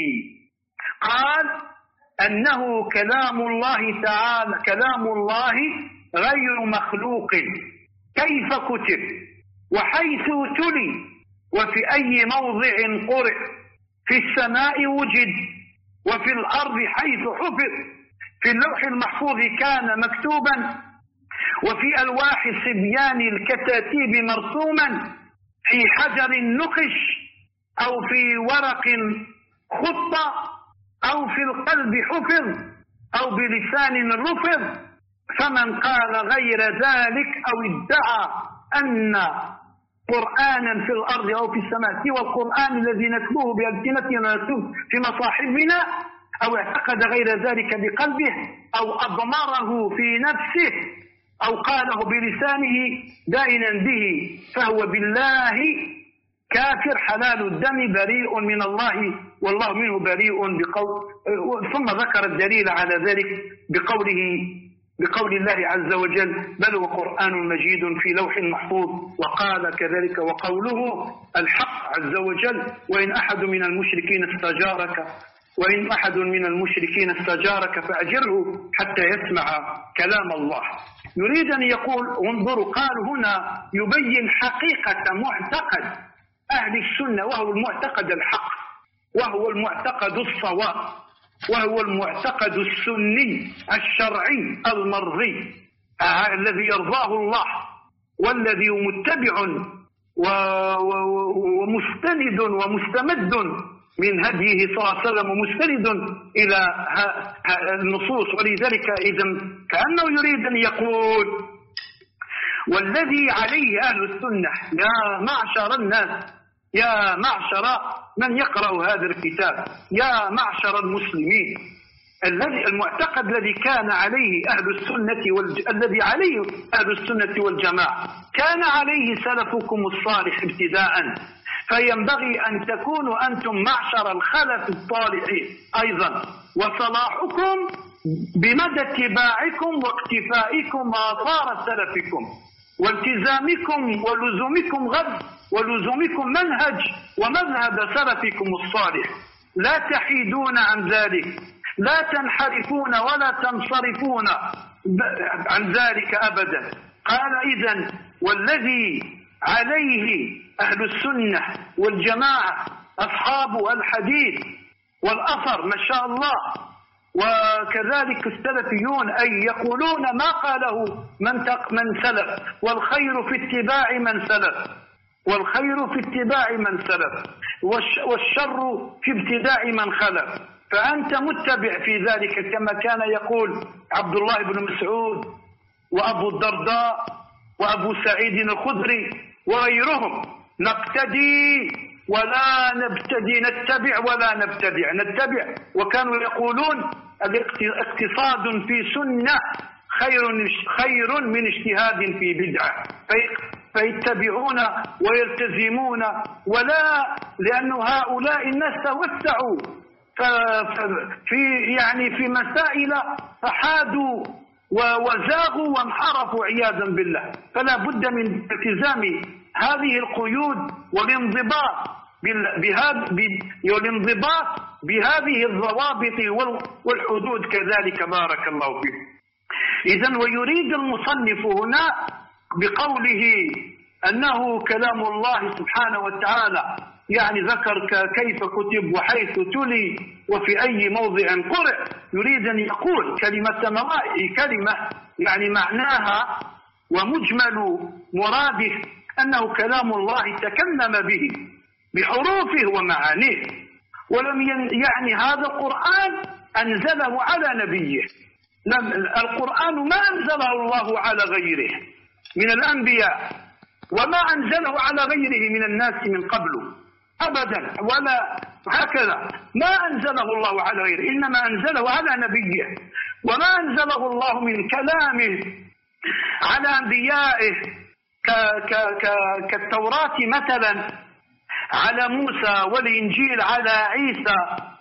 قال أنه كلام الله تعالى كلام الله غير مخلوق كيف كتب وحيث تلي وفي أي موضع قرئ، في السماء وجد وفي الأرض حيث حفظ، في اللوح المحفوظ كان مكتوبا وفي ألواح صبيان الكتاتيب مرسوما، في حجر نقش أو في ورق خط أو في القلب حفظ أو بلسان رفض. فمن قال غير ذلك أو ادعى أن قرآنا في الأرض أو في السماء سوى القرآن الذي نتلوه بألسنتنا ونكتبه في مصاحفنا أو اعتقد غير ذلك بقلبه أو أضمره في نفسه أو قاله بلسانه دائنا به فهو بالله كافر حلال الدم بريء من الله والله منه بريء بقول. ثم ذكر الدليل على ذلك بقوله بقول الله عز وجل بل هو قرآن مجيد في لوح محفوظ، وقال كذلك وقوله الحق عز وجل وإن أحد من المشركين استجارك وإن أحد من المشركين استجارك فأجره حتى يسمع كلام الله. يريد أن يقول انظروا قال هنا يبين حقيقة معتقد أهل السنة وهو المعتقد الحق وهو المعتقد الصواب وهو المعتقد السني الشرعي المرضي آه الذي يرضاه الله والذي متبع ومستند ومستمد من هديه صلى الله عليه وسلم ومستند إلى النصوص. ولذلك إذا كأنه يريد أن يقول والذي عليه أهل السنة يا معشر الناس يا معشر من يقرأ هذا الكتاب يا معشر المسلمين الذي المعتقد الذي كان عليه أهل السنة والج... الذي عليه أهل السنة والجماعة كان عليه سلفكم الصالح ابتداء، فينبغي أن تكونوا أنتم معشر الخلف الصالحين أيضا، وصلاحكم بمدى اتباعكم واقتفائكم آثار سلفكم والتزامكم ولزومكم غد ولزومكم منهج ومذهب سلفكم الصالح، لا تحيدون عن ذلك، لا تنحرفون ولا تنصرفون عن ذلك أبدا. قال إذن والذي عليه أهل السنة والجماعة أصحاب الحديث والأثر ما شاء الله. وكذلك السلفيون أي يقولون ما قاله من من سلف، والخير في اتباع من سلف، والخير في اتباع من سلف، والشر في ابتداع من خلف. فأنت متبع في ذلك كما كان يقول عبد الله بن مسعود وأبو الدرداء وأبو سعيد الخدري وغيرهم: نقتدي ولا نبتدي، نتبع ولا نبتدع، نتبع. وكانوا يقولون الاقتصاد في سنة خير خير من اجتهاد في بدعة، فيتبعون ويلتزمون، ولا لأن هؤلاء الناس توسعوا في يعني في مسائل فحادوا وزاغوا وانحرفوا عياذا بالله. فلا بد من التزام هذه القيود والانضباط بهذا والانضباط بهذه الضوابط والحدود كذلك. بارك الله فيك. إذن ويريد المصنف هنا بقوله أنه كلام الله سبحانه وتعالى، يعني ذكر كيف كتب وحيث تلي وفي أي موضع قرئ، يريد أن يقول كلمة مرائي كلمة يعني معناها ومجمل مراده أنه كلام الله تكلم به بحروفه ومعانيه، ولم يعني هذا القرآن أنزله على نبيه. لم القرآن ما أنزله الله على غيره من الأنبياء، وما أنزله على غيره من الناس من قبله أبدا، ولا هكذا ما أنزله الله على غيره، إنما أنزله على نبيه. وما أنزله الله من كلامه على أنبيائه كالتوراة مثلا على موسى، والإنجيل على عيسى،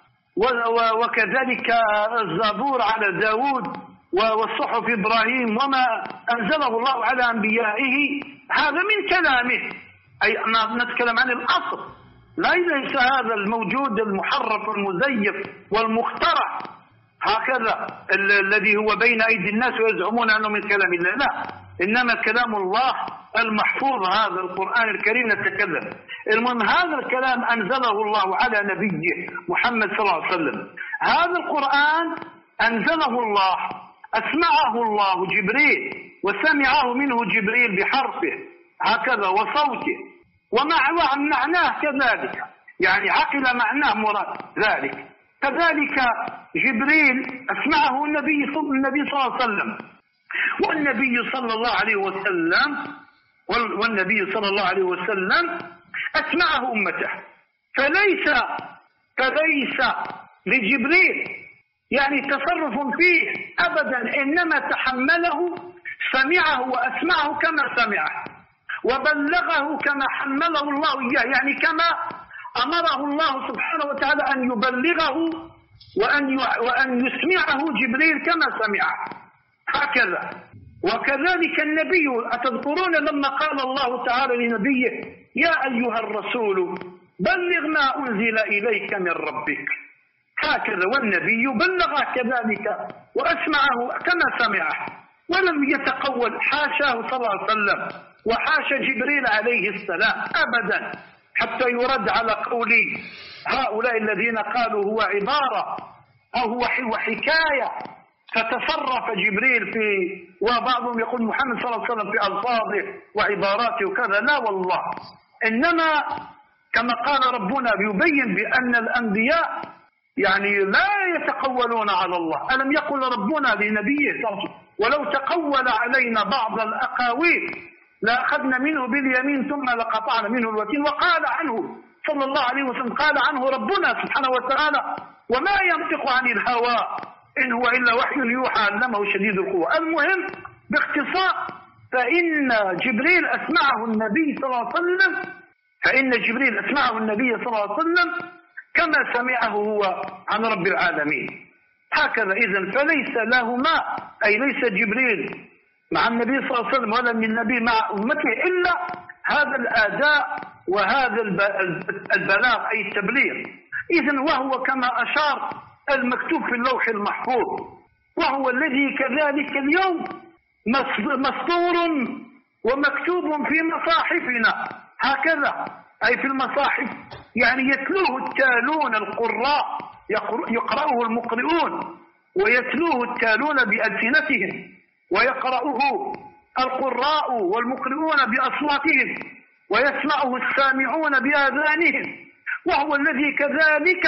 وكذلك الزبور على داود، والصحف إبراهيم، وما أنزله الله على أنبيائه هذا من كلامه. أي نتكلم عن الأصل، لا ليس هذا الموجود المحرف والمزيف والمخترع هكذا الذي هو بين أيدي الناس ويزعمون أنه من كلام الله، لا، إنما كلام الله المحفوظ هذا القرآن الكريم نتكلم. المهم هذا الكلام أنزله الله على نبيه محمد صلى الله عليه وسلم. هذا القرآن أنزله الله، أسمعه الله جبريل، وسمعه منه جبريل بحرفه هكذا وصوته، ومع معناه كذلك، يعني عقل معناه مراد ذلك. كذلك جبريل أسمعه النبي النبي صلى الله عليه وسلم، والنبي صلى الله عليه وسلم والنبي صلى الله عليه وسلم أسمعه أمته. فليس فليس لجبريل يعني تصرف فيه أبدا، إنما تحمله، سمعه وأسمعه كما سمعه، وبلغه كما حمله الله إياه، يعني كما أمره الله سبحانه وتعالى أن يبلغه وأن وأن يسمعه جبريل كما سمعه هكذا. وكذلك النبي، أتذكرون لما قال الله تعالى لنبيه: يا أيها الرسول بلغ ما أنزل إليك من ربك، هكذا. والنبي بلغه كذلك وأسمعه كما سمعه، ولم يتقول، حاشاه صلى الله عليه وسلم وحاشا جبريل عليه السلام أبدا، حتى يرد على قول هؤلاء الذين قالوا هو عبارة أو هو حكاية فتصرف جبريل في، وبعضهم يقول محمد صلى الله عليه وسلم في ألفاظه وعباراته وكذا. لا والله، إنما كما قال ربنا يبين بأن الأنبياء يعني لا يتقولون على الله. ألم يقل ربنا لنبيه صلى الله عليه وسلم: ولو تقول علينا بعض الأقاويل لأخذنا منه باليمين ثم لقطعنا منه الوتين. وقال عنه صلى الله عليه وسلم، قال عنه ربنا سبحانه وتعالى: وما ينطق عن الهوى إن هو إلا وحي يوحى علمه شديد القوى. المهم باختصار، فإن جبريل أسمعه النبي صلى الله عليه وسلم فإن جبريل أسمعه النبي صلى الله عليه وسلم كما سمعه هو عن رب العالمين هكذا. إذن فليس لهما، أي ليس جبريل مع النبي صلى الله عليه وسلم ولا من النبي مع أمته إلا هذا الأداء وهذا البلاغ أي التبليغ. إذن وهو كما أشار المكتوب في اللوح المحفوظ، وهو الذي كذلك اليوم مسطور ومكتوب في مصاحفنا هكذا، أي في المصاحف يعني يتلوه التالون القراء، يقرأه المقرئون ويتلوه التالون بألسنتهم، ويقرأه القراء والمقرئون بأصواتهم، ويسمعه السامعون بآذانهم، وهو الذي كذلك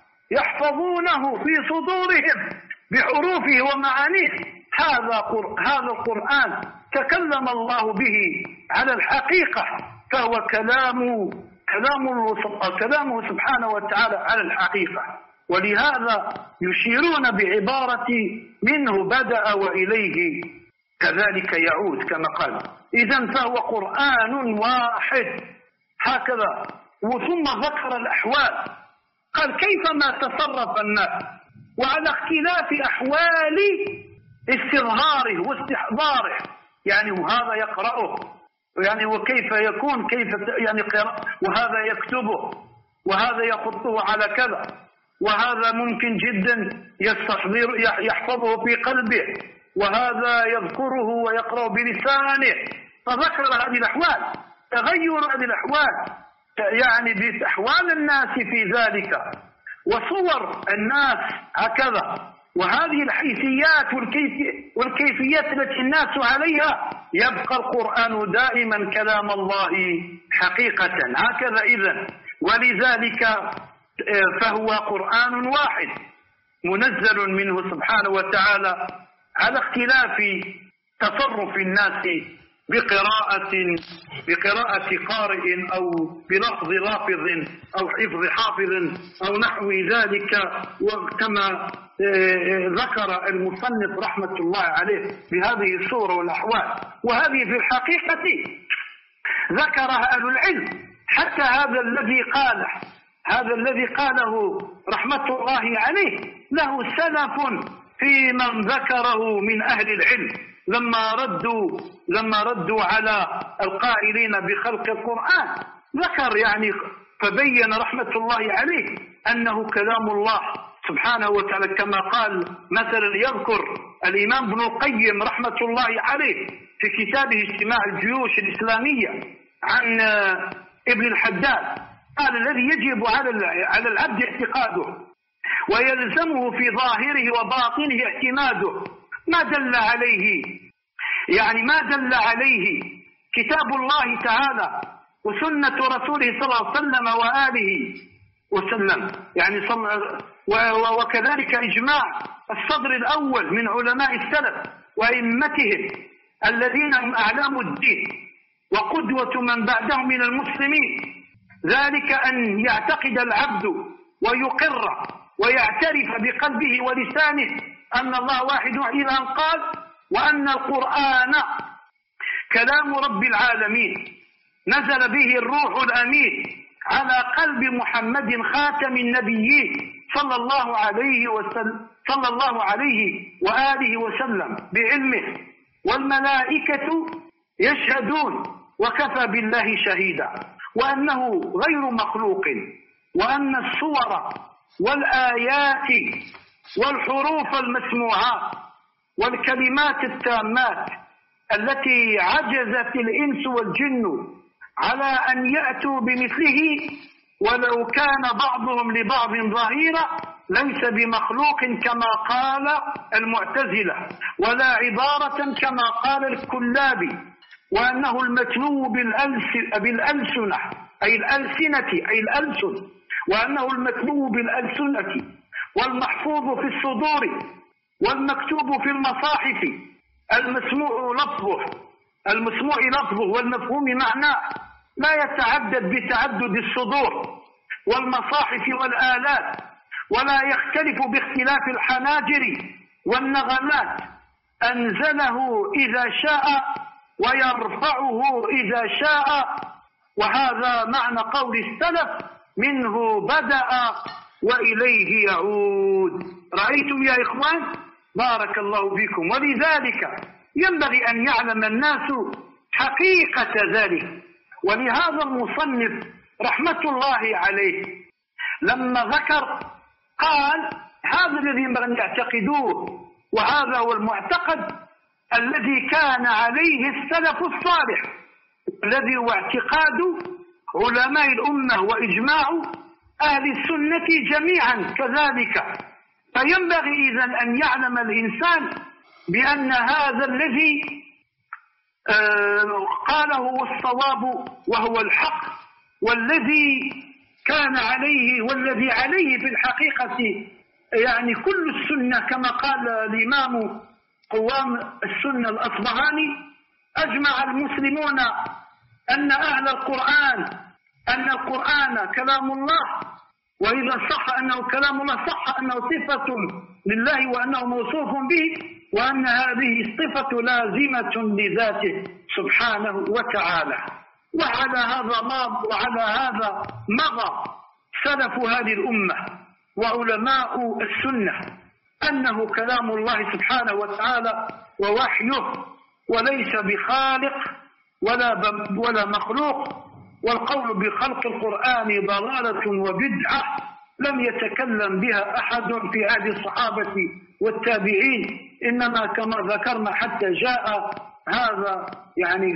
يحفظونه في صدورهم بحروفه ومعانيه. هذا هذا القرآن تكلم الله به على الحقيقة، فهو كلام كلام كلامه سبحانه وتعالى على الحقيقة، ولهذا يشيرون بعبارة منه بدأ وإليه كذلك يعود كما قال. إذن فهو قرآن واحد هكذا. وثم ذكر الأحوال، قال كيفما تصرف الناس وعلى اختلاف أحوال استظهاره واستحضاره، يعني وهذا يقرأه يعني وكيف يكون كيف يعني قراءة، وهذا يكتبه، وهذا يخطه على كذا، وهذا ممكن جدا يستحضر يحفظه في قلبه، وهذا يذكره ويقرأ بلسانه. فذكر هذه الأحوال، تغير هذه الأحوال يعني بأحوال الناس في ذلك وصور الناس هكذا، وهذه الحيثيات والكيفيات التي الناس عليها. يبقى القرآن دائما كلام الله حقيقة هكذا. إذن ولذلك فهو قرآن واحد منزل منه سبحانه وتعالى على اختلاف تصرف الناس بقراءة بقراءة قارئ أو بلفظ لافظ أو حفظ حافظ أو نحو ذلك، وكما ذكر المصنف رحمة الله عليه بهذه الصورة والأحوال. وهذه في الحقيقة ذكرها أهل العلم، حتى هذا الذي قاله هذا الذي قاله رحمة الله عليه له سلف في من ذكره من أهل العلم لما ردوا لما ردوا على القائلين بخلق القرآن. ذكر يعني فبين رحمة الله عليه أنه كلام الله سبحانه وتعالى، كما قال مثلا يذكر الإمام ابن القيم رحمة الله عليه في كتابه اجتماع الجيوش الإسلامية عن ابن الحداد، قال الذي يجب على على العبد اعتقاده ويلزمه في ظاهره وباطنه اعتماده ما دل عليه يعني ما دل عليه كتاب الله تعالى وسنة رسوله صلى الله عليه وسلم وآله وسلم، يعني صل... وكذلك إجماع الصدر الأول من علماء السلف وأئمتهم الذين هم أعلام الدين وقدوة من بعدهم من المسلمين. ذلك أن يعتقد العبد ويقر ويعترف بقلبه ولسانه أن الله واحد إلى أن قال وأن القرآن كلام رب العالمين نزل به الروح الأمين على قلب محمد خاتم النبيين صلى الله عليه وسلم صلى الله عليه وآله وسلم بعلمه، والملائكة يشهدون وكفى بالله شهيدا، وأنه غير مخلوق، وأن الصور والآيات والحروف المسموعات والكلمات التامات التي عجزت الإنس والجن على أن يأتوا بمثله ولو كان بعضهم لبعض ظهيرا ليس بمخلوق كما قال المعتزلة، ولا عبارة كما قال الكلابي، وأنه المتلو بالألسنة أي الألسنة أي الألسن، وأنه المتلو بالألسنة والمحفوظ في الصدور والمكتوب في المصاحف المسموع لفظه المسموع لفظه والمفهوم معناه لا يتعدد بتعدد الصدور والمصاحف والآلات، ولا يختلف باختلاف الحناجر والنغمات، أنزله إذا شاء ويرفعه إذا شاء. وهذا معنى قول السلف منه بدأ وإليه يعود. رأيتم يا إخوان بارك الله فيكم. ولذلك ينبغي أن يعلم الناس حقيقة ذلك. ولهذا المصنف رحمة الله عليه لما ذكر قال هذا الذي ينبغي أن يعتقدوه، وهذا هو المعتقد الذي كان عليه السلف الصالح، الذي هو اعتقاد علماء الأمة وإجماع أهل السنة جميعا كذلك. فينبغي إذن أن يعلم الإنسان بأن هذا الذي قاله هو الصواب وهو الحق، والذي كان عليه والذي عليه في الحقيقة يعني كل السنة، كما قال الإمام قوام السنة الأصبهاني: أجمع المسلمون أن أهل القرآن أن القرآن كلام الله، وإذا صح أنه كلام الله صح أنه صفة لله وأنه موصوف به، وأن هذه الصفة لازمة لذاته سبحانه وتعالى. وعلى هذا مضى وعلى هذا مضى سلف هذه الأمة وعلماء السنة، أنه كلام الله سبحانه وتعالى ووحيه، وليس بخالق ولا ولا مخلوق. والقول بخلق القرآن ضلالة وبدعة لم يتكلم بها أحد في عهد الصحابة والتابعين، إنما كما ذكرنا حتى جاء هذا يعني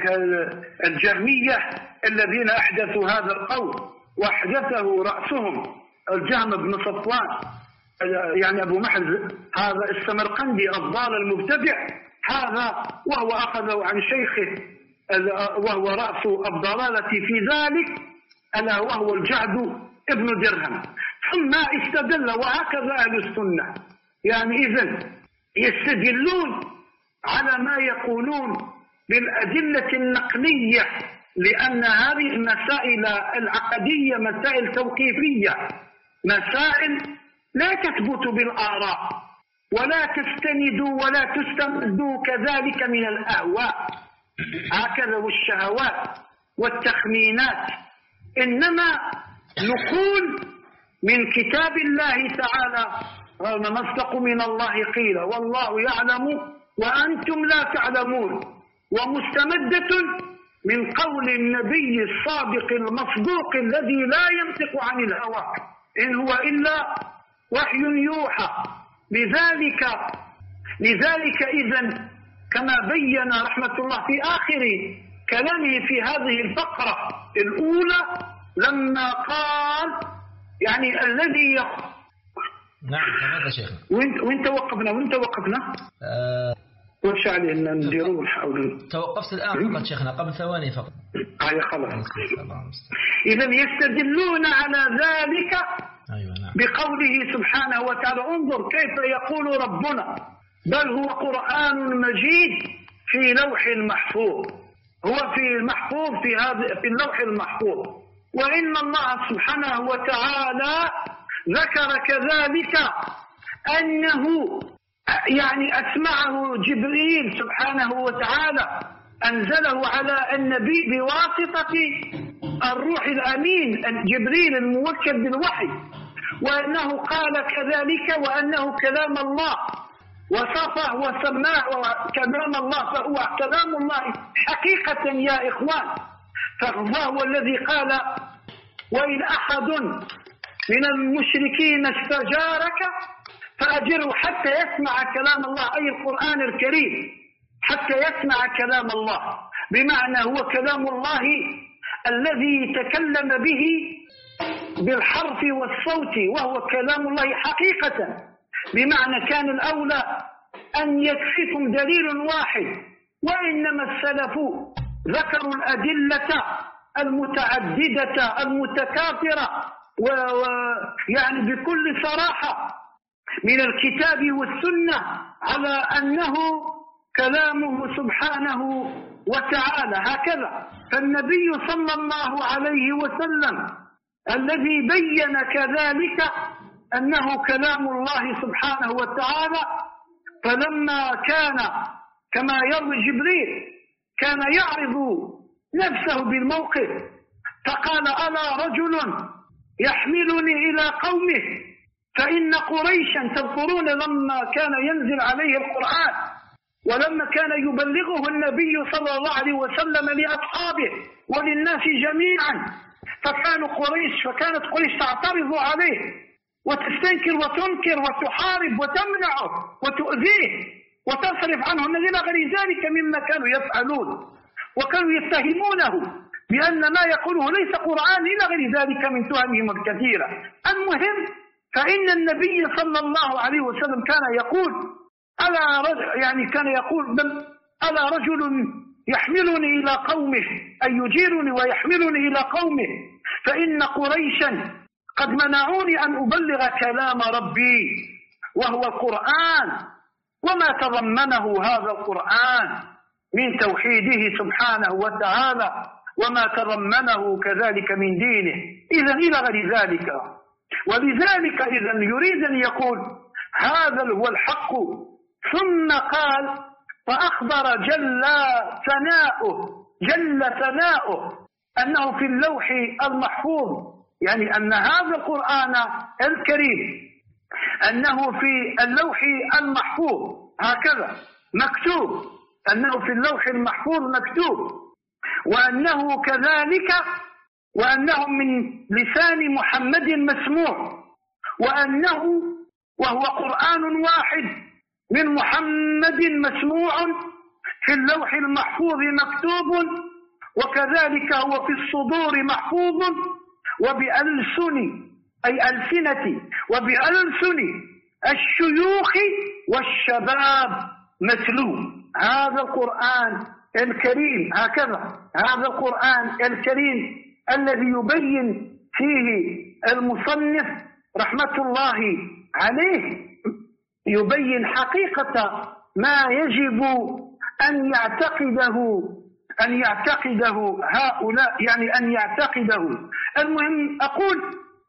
الجهمية الذين أحدثوا هذا القول، وأحدثه رأسهم الجهم بن صفوان يعني أبو محز هذا السمرقندي الضال المبتدع هذا، وهو أخذه عن شيخه وهو رأس الضلالة في ذلك ألا وهو الجعد ابن درهم. ثم استدل، وهكذا أهل السنة يعني إذن يستدلون على ما يقولون بالأدلة النقلية، لأن هذه المسائل العقدية مسائل توقيفية، مسائل لا تثبت بالآراء ولا تستند ولا تستمد كذلك من الأهواء هكذا والشهوات والتخمينات، إنما نقول من كتاب الله تعالى: وما مصدق من الله قيل والله يعلم وأنتم لا تعلمون، ومستمدة من قول النبي الصادق المصدوق الذي لا ينطق عن الهوى إن هو إلا وحي يوحى. لذلك لذلك إذن كما بين رحمة الله في آخر كلامه في هذه الفقرة الأولى لما قال يعني الذي يخ... نعم هذا شيخنا. وين وين توقفنا وين توقفنا؟ أه... وش علينا نديروا نحاولوا. توقفت الآن فقط شيخنا قبل ثواني فقط. هاي خلاص. إذا يستدلون على ذلك أيوة نعم. بقوله سبحانه وتعالى: انظر كيف يقول ربنا بل هو قرآن مجيد في لوح محفوظ. هو في المحفوظ في هذا في اللوح المحفوظ. وإن الله سبحانه وتعالى ذكر كذلك أنه يعني أسمعه جبريل سبحانه وتعالى، أنزله على النبي بواسطة الروح الأمين جبريل الموكل بالوحي، وأنه قال كذلك وأنه كلام الله، وصفه وسماه كلام الله، فهو كلام الله حقيقة يا إخوان. فهو الذي قال: وإن أحد من المشركين استجارك فأجره حتى يسمع كلام الله، أي القرآن الكريم، حتى يسمع كلام الله، بمعنى هو كلام الله الذي تكلم به بالحرف والصوت، وهو كلام الله حقيقة، بمعنى كان الأولى أن يكفيكم دليل واحد، وإنما السلف ذكروا الأدلة المتعددة المتكاثرة ويعني بكل صراحة من الكتاب والسنة على أنه كلامه سبحانه وتعالى هكذا. فالنبي صلى الله عليه وسلم الذي بين كذلك أنه كلام الله سبحانه وتعالى، فلما كان كما يروي جبريل كان يعرض نفسه بالموقف، فقال: ألا رجل يحملني إلى قومه، فإن قريشا تذكرون لما كان ينزل عليه القرآن ولما كان يبلغه النبي صلى الله عليه وسلم لأصحابه وللناس جميعا، فكانوا قريش فكانت قريش تعترض عليه وتستنكر وتنكر وتحارب وتمنعه وتؤذيه وتصرف عنه الذين غير ذلك مما كانوا يفعلون، وكانوا يتهمونه بأن ما يقوله ليس قرآن إلى غير ذلك من تهمهم الكثيرة. المهم فإن النبي صلى الله عليه وسلم كان يقول ألا رجل يعني كان يقول ألا رجل يحملني إلى قومه أي يجيرني ويحملني إلى قومه فإن قريشا قد منعوني أن أبلغ كلام ربي وهو القرآن وما تضمنه هذا القرآن من توحيده سبحانه وتعالى وما تضمنه كذلك من دينه. إذن إلى غير ذلك. ولذلك إذن يريد أن يقول هذا هو الحق. ثم قال فأخبر جل ثناؤه جل ثناؤه أنه في اللوح المحفوظ، يعني أن هذا القرآن الكريم أنه في اللوح المحفوظ هكذا مكتوب، أنه في اللوح المحفوظ مكتوب، وأنه كذلك وأنه من لسان محمد مسموع، وأنه وهو قرآن واحد من محمد مسموع في اللوح المحفوظ مكتوب، وكذلك هو في الصدور محفوظ وبألسن أي ألسنة وبألسن الشيوخ والشباب متلو. هذا القرآن الكريم هكذا هذا القرآن الكريم الذي يبين فيه المصنف رحمة الله عليه يبين حقيقة ما يجب أن يعتقده أن يعتقده هؤلاء، يعني أن يعتقده. المهم أقول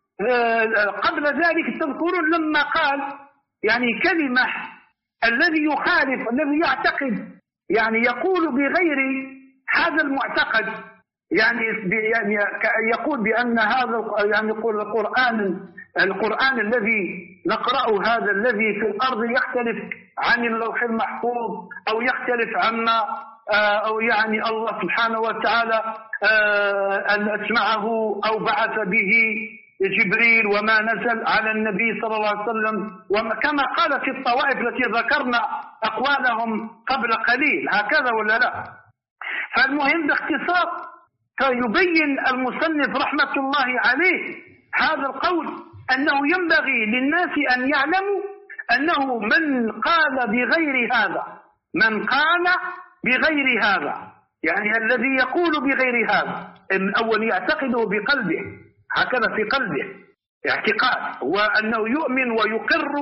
قبل ذلك تذكرون لما قال يعني كلمة الذي يخالف الذي يعتقد يعني يقول بغير هذا المعتقد، يعني يعني يقول بأن هذا يعني يقول القرآن القرآن الذي نقرأه هذا الذي في الأرض يختلف عن اللوح المحفوظ أو يختلف عما أو يعني الله سبحانه وتعالى أن أسمعه أو بعث به جبريل وما نزل على النبي صلى الله عليه وسلم، وكما قال في الطوائف التي ذكرنا أقوالهم قبل قليل هكذا ولا لا. فالمهم باختصار فيبين المصنف رحمة الله عليه هذا القول أنه ينبغي للناس أن يعلموا أنه من قال بغير هذا من قال بغير هذا يعني الذي يقول بغير هذا الأول يعتقده بقلبه هكذا في قلبه اعتقاد، هو أنه يؤمن ويقر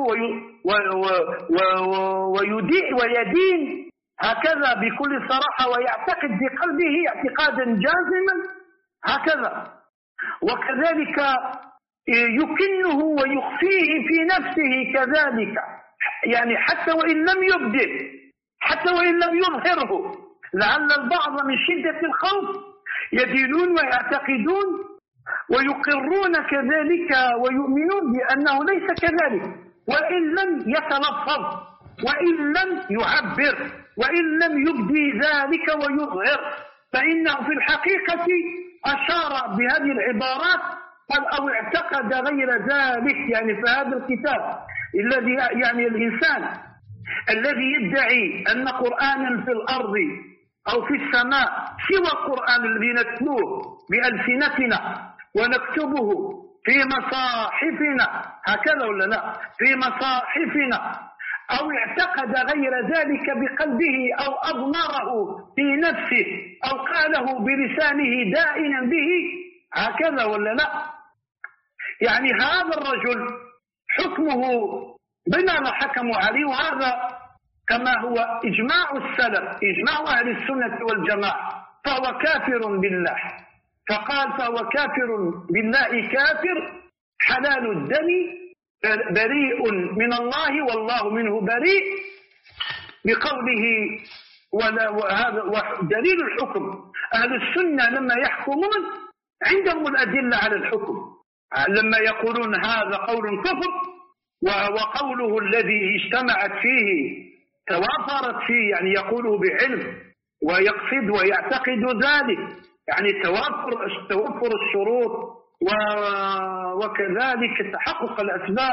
ويدين ويدين هكذا بكل صراحة ويعتقد بقلبه اعتقادا جازما هكذا، وكذلك يكنه ويخفيه في نفسه كذلك، يعني حتى وإن لم يبدئ حتى وإن لم يظهره، لعل البعض من شدة الخوف يدينون ويعتقدون ويقرون كذلك ويؤمنون بأنه ليس كذلك، وإن لم يتلفظ وإن لم يعبر وإن لم يبدي ذلك ويظهر، فإنه في الحقيقة أشار بهذه العبارات قال أو اعتقد غير ذلك، يعني فهذا الكتاب الذي يعني الإنسان الذي يدعي أن قرآنا في الأرض أو في السماء سوى القرآن الذي نتلوه بألسنتنا ونكتبه في مصاحفنا هكذا ولا لا في مصاحفنا، أو اعتقد غير ذلك بقلبه أو أضمره في نفسه أو قاله بلسانه دائما به هكذا ولا لا، يعني هذا الرجل حكمه بما ما حكموا عليه، وهذا كما هو إجماع السلف إجماع أهل السنة والجماعة، فهو كافر بالله، فقال فهو كافر بالله كافر حلال الدم بريء من الله والله منه بريء بقوله، وهذا دليل الحكم. أهل السنة لما يحكمون عندهم الأدلة على الحكم، لما يقولون هذا قول كفر وقوله الذي اجتمعت فيه توافرت فيه، يعني يقوله بعلم ويقصد ويعتقد ذلك، يعني توفر توفر الشروط وكذلك تحقق الأسباب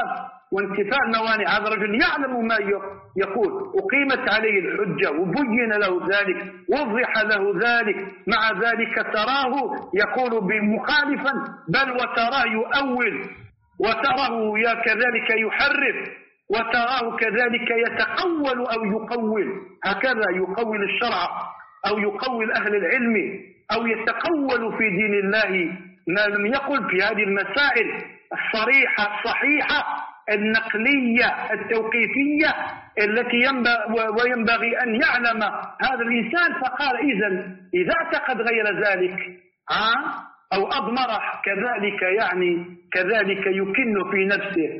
وانتفاء الموانع. هذا الرجل يعلم ما يقول، أقيمت عليه الحجة وبين له ذلك، وضح له ذلك، مع ذلك تراه يقول بمخالفا، بل وتراه يؤول، وتراه كذلك يحرف، وتراه كذلك يتقول أو يقول، هكذا يقول الشرع أو يقول أهل العلم أو يتقول في دين الله ما لم يقل في هذه المسائل الصريحة الصحيحة النقلية التوقيفية التي ينبغي وينبغي أن يعلم هذا الإنسان. فقال إذن إذا اعتقد غير ذلك أو أضمره كذلك، يعني كذلك يكن في نفسه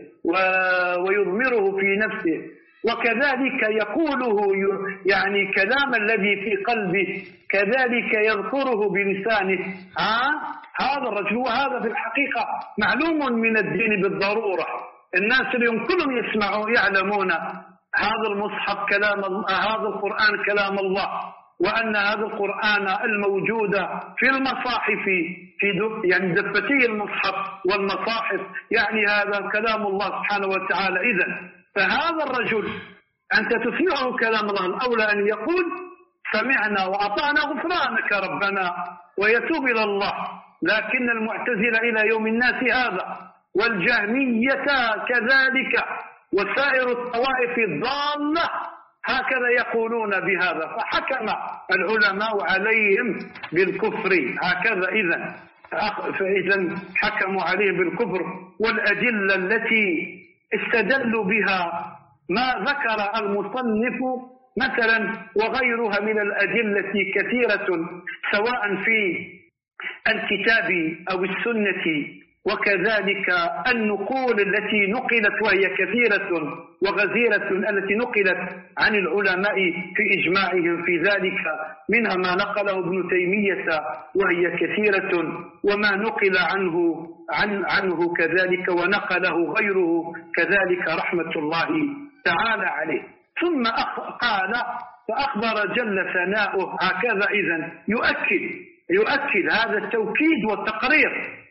ويضمره في نفسه، وكذلك يقوله يعني كلام الذي في قلبه كذلك يذكره بلسانه. هذا الرجل، وهذا في الحقيقة معلوم من الدين بالضرورة. الناس اليوم كلهم يسمعوا يعلمون هذا المصحف كلام الله، هذا القرآن كلام الله، وأن هذا القرآن الموجود في المصاحف في يعني دفتي المصحف والمصاحف يعني هذا كلام الله سبحانه وتعالى. إذن فهذا الرجل أنت تسمعه كلام الله، الأولى أن يقول سمعنا وأطعنا غفرانك ربنا ويتوب إلى الله. لكن المعتزلة إلى يوم الناس هذا والجهمية كذلك وسائر الطوائف الضالة هكذا يقولون بهذا، فحكم العلماء عليهم بالكفر هكذا. إذن فإذا حكموا عليهم بالكفر. والأدلة التي استدلوا بها ما ذكر المصنف مثلا وغيرها من الأدلة كثيرة، سواء في الكتاب أو السنة، وكذلك النقول التي نقلت وهي كثيرة وغزيرة التي نقلت عن العلماء في إجماعهم في ذلك، منها ما نقله ابن تيمية وهي كثيرة، وما نقل عنه عن عنه كذلك ونقله غيره كذلك رحمة الله تعالى عليه. ثم قال فأخبر جل ثناؤه هكذا. إذن يؤكد يؤكد هذا التوكيد والتقرير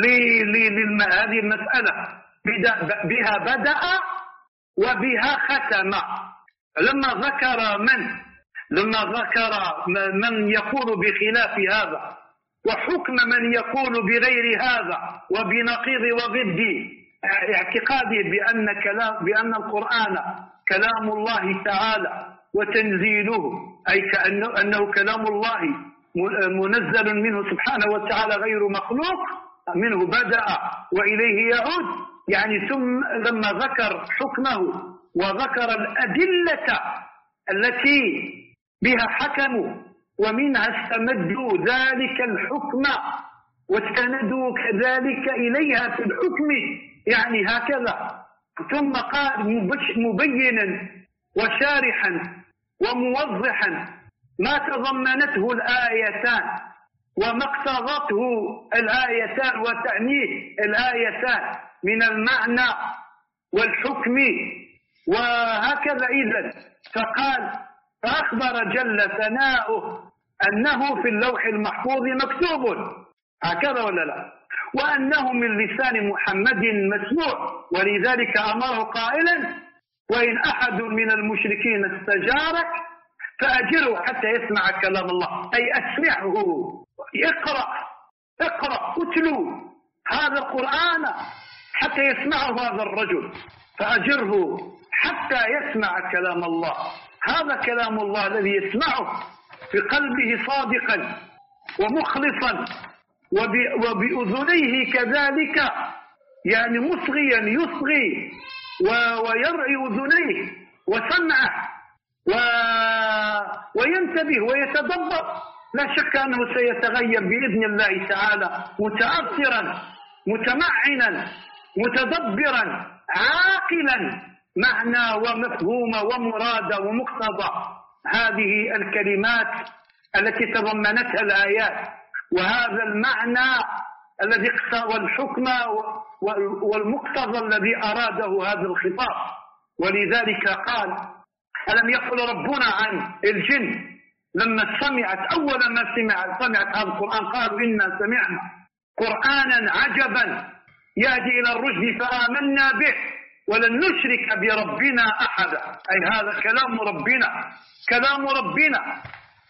لهذه المسألة، بها بدأ وبها ختم. لما ذكر من لما ذكر من يقول بخلاف هذا وحكم من يقول بغير هذا وبنقيض وضد اعتقاده بأن كلام بأن القرآن كلام الله تعالى وتنزيله، أي كأنه أنه كلام الله منزل منه سبحانه وتعالى غير مخلوق، منه بدأ وإليه يعود. يعني ثم لما ذكر حكمه وذكر الأدلة التي بها حكموا ومنها استمدوا ذلك الحكم واستندوا كذلك إليها في الحكم، يعني هكذا. ثم قال مبينا وشارحا وموضحا ما تضمنته الآيتان وما اقتضته الآيتان وتعنيه الآيتان من المعنى والحكم، وهكذا. إذن فقال فأخبر جل ثناؤه أنه في اللوح المحفوظ مكتوب، هكذا ولا لا، وأنه من لسان محمد مسموع، ولذلك أمره قائلا وإن أحد من المشركين استجارك فأجره حتى يسمع كلام الله، أي أسمعه، اقرأ اقرأ اتلو هذا القرآن حتى يسمعه هذا الرجل، فأجره حتى يسمع كلام الله. هذا كلام الله الذي يسمعه بقلبه صادقا ومخلصا وبأذنيه كذلك، يعني مصغيا يصغي ويرعي أذنيه وسمعه وينتبه ويتدبر. لا شك أنه سيتغير بإذن الله تعالى متأثرا متمعنا متدبرا عاقلا معنى ومفهوم ومراد ومقتضى هذه الكلمات التي تضمنتها الآيات، وهذا المعنى الذي والحكم والمقتضى الذي أراده هذا الخطاب. ولذلك قال ألم يقل ربنا عن الجن لما سمعت أول ما سمعت سمعت هذا القرآن قالوا إنا سمعنا قرآنا عجبا يهدي إلى الرشد فآمنا به ولن نشرك بربنا أحدا، أي هذا كلام ربنا، كلام ربنا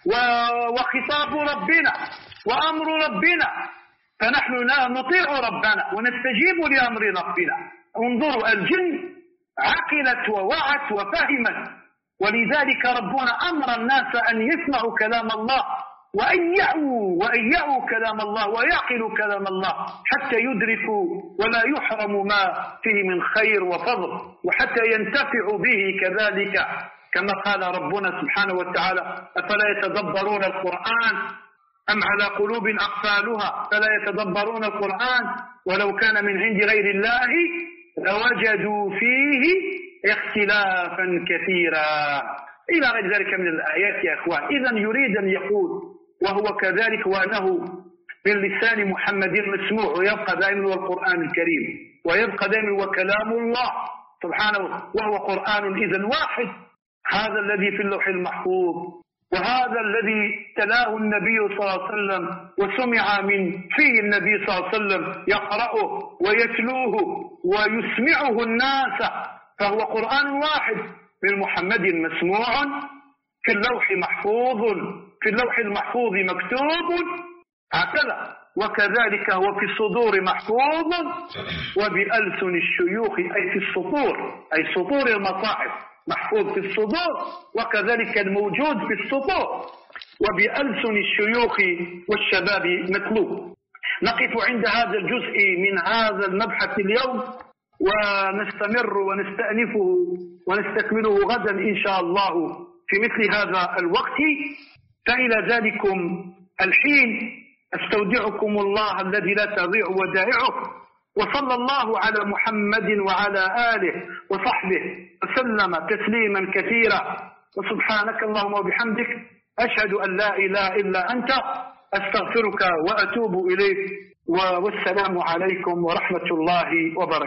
وخطاب ربنا وأمر ربنا، فنحن نطيع ربنا ونستجيب لأمر ربنا. انظروا، الجن عقلت ووعت وفهمت، ولذلك ربنا أمر الناس أن يسمعوا كلام الله وأن يعوا وأن يعوا كلام الله ويعقلوا كلام الله حتى يدركوا ولا يحرموا ما فيه من خير وفضل، وحتى ينتفعوا به كذلك، كما قال ربنا سبحانه وتعالى: أفلا يتدبرون القرآن أم على قلوب أقفالها فلا يتدبرون القرآن ولو كان من عند غير الله لوجدوا فيه اختلافا كثيرا، إلى غير ذلك من الآيات يا أخوان. إذن يريد أن يقول وهو كذلك، وأنه من لسان محمد مسموع، ويبقى دائما هو القرآن الكريم، ويبقى دائما هو كلام الله سبحانه، وهو قرآن إذن واحد، هذا الذي في اللوح المحفوظ، وهذا الذي تلاه النبي صلى الله عليه وسلم وسمع من فيه النبي صلى الله عليه وسلم يقرأه ويتلوه ويسمعه الناس، فهو قرآن واحد من محمد مسموع في اللوح محفوظ، في اللوح المحفوظ مكتوب هكذا، وكذلك هو في الصدور محفوظ وبألسن الشيوخ، أي في السطور، أي سطور المصاحف محفوظ في الصدور، وكذلك الموجود في السطور وبألسن الشيوخ والشباب مطلوب. نقف عند هذا الجزء من هذا المبحث اليوم، ونستمر ونستأنفه ونستكمله غدا إن شاء الله في مثل هذا الوقت. فإلى ذلكم الحين أستودعكم الله الذي لا تضيع ودائعه، وصلى الله على محمد وعلى آله وصحبه وسلم تسليما كثيرا، وسبحانك اللهم وبحمدك أشهد أن لا إله إلا أنت أستغفرك وأتوب إليك، والسلام عليكم ورحمة الله وبركاته.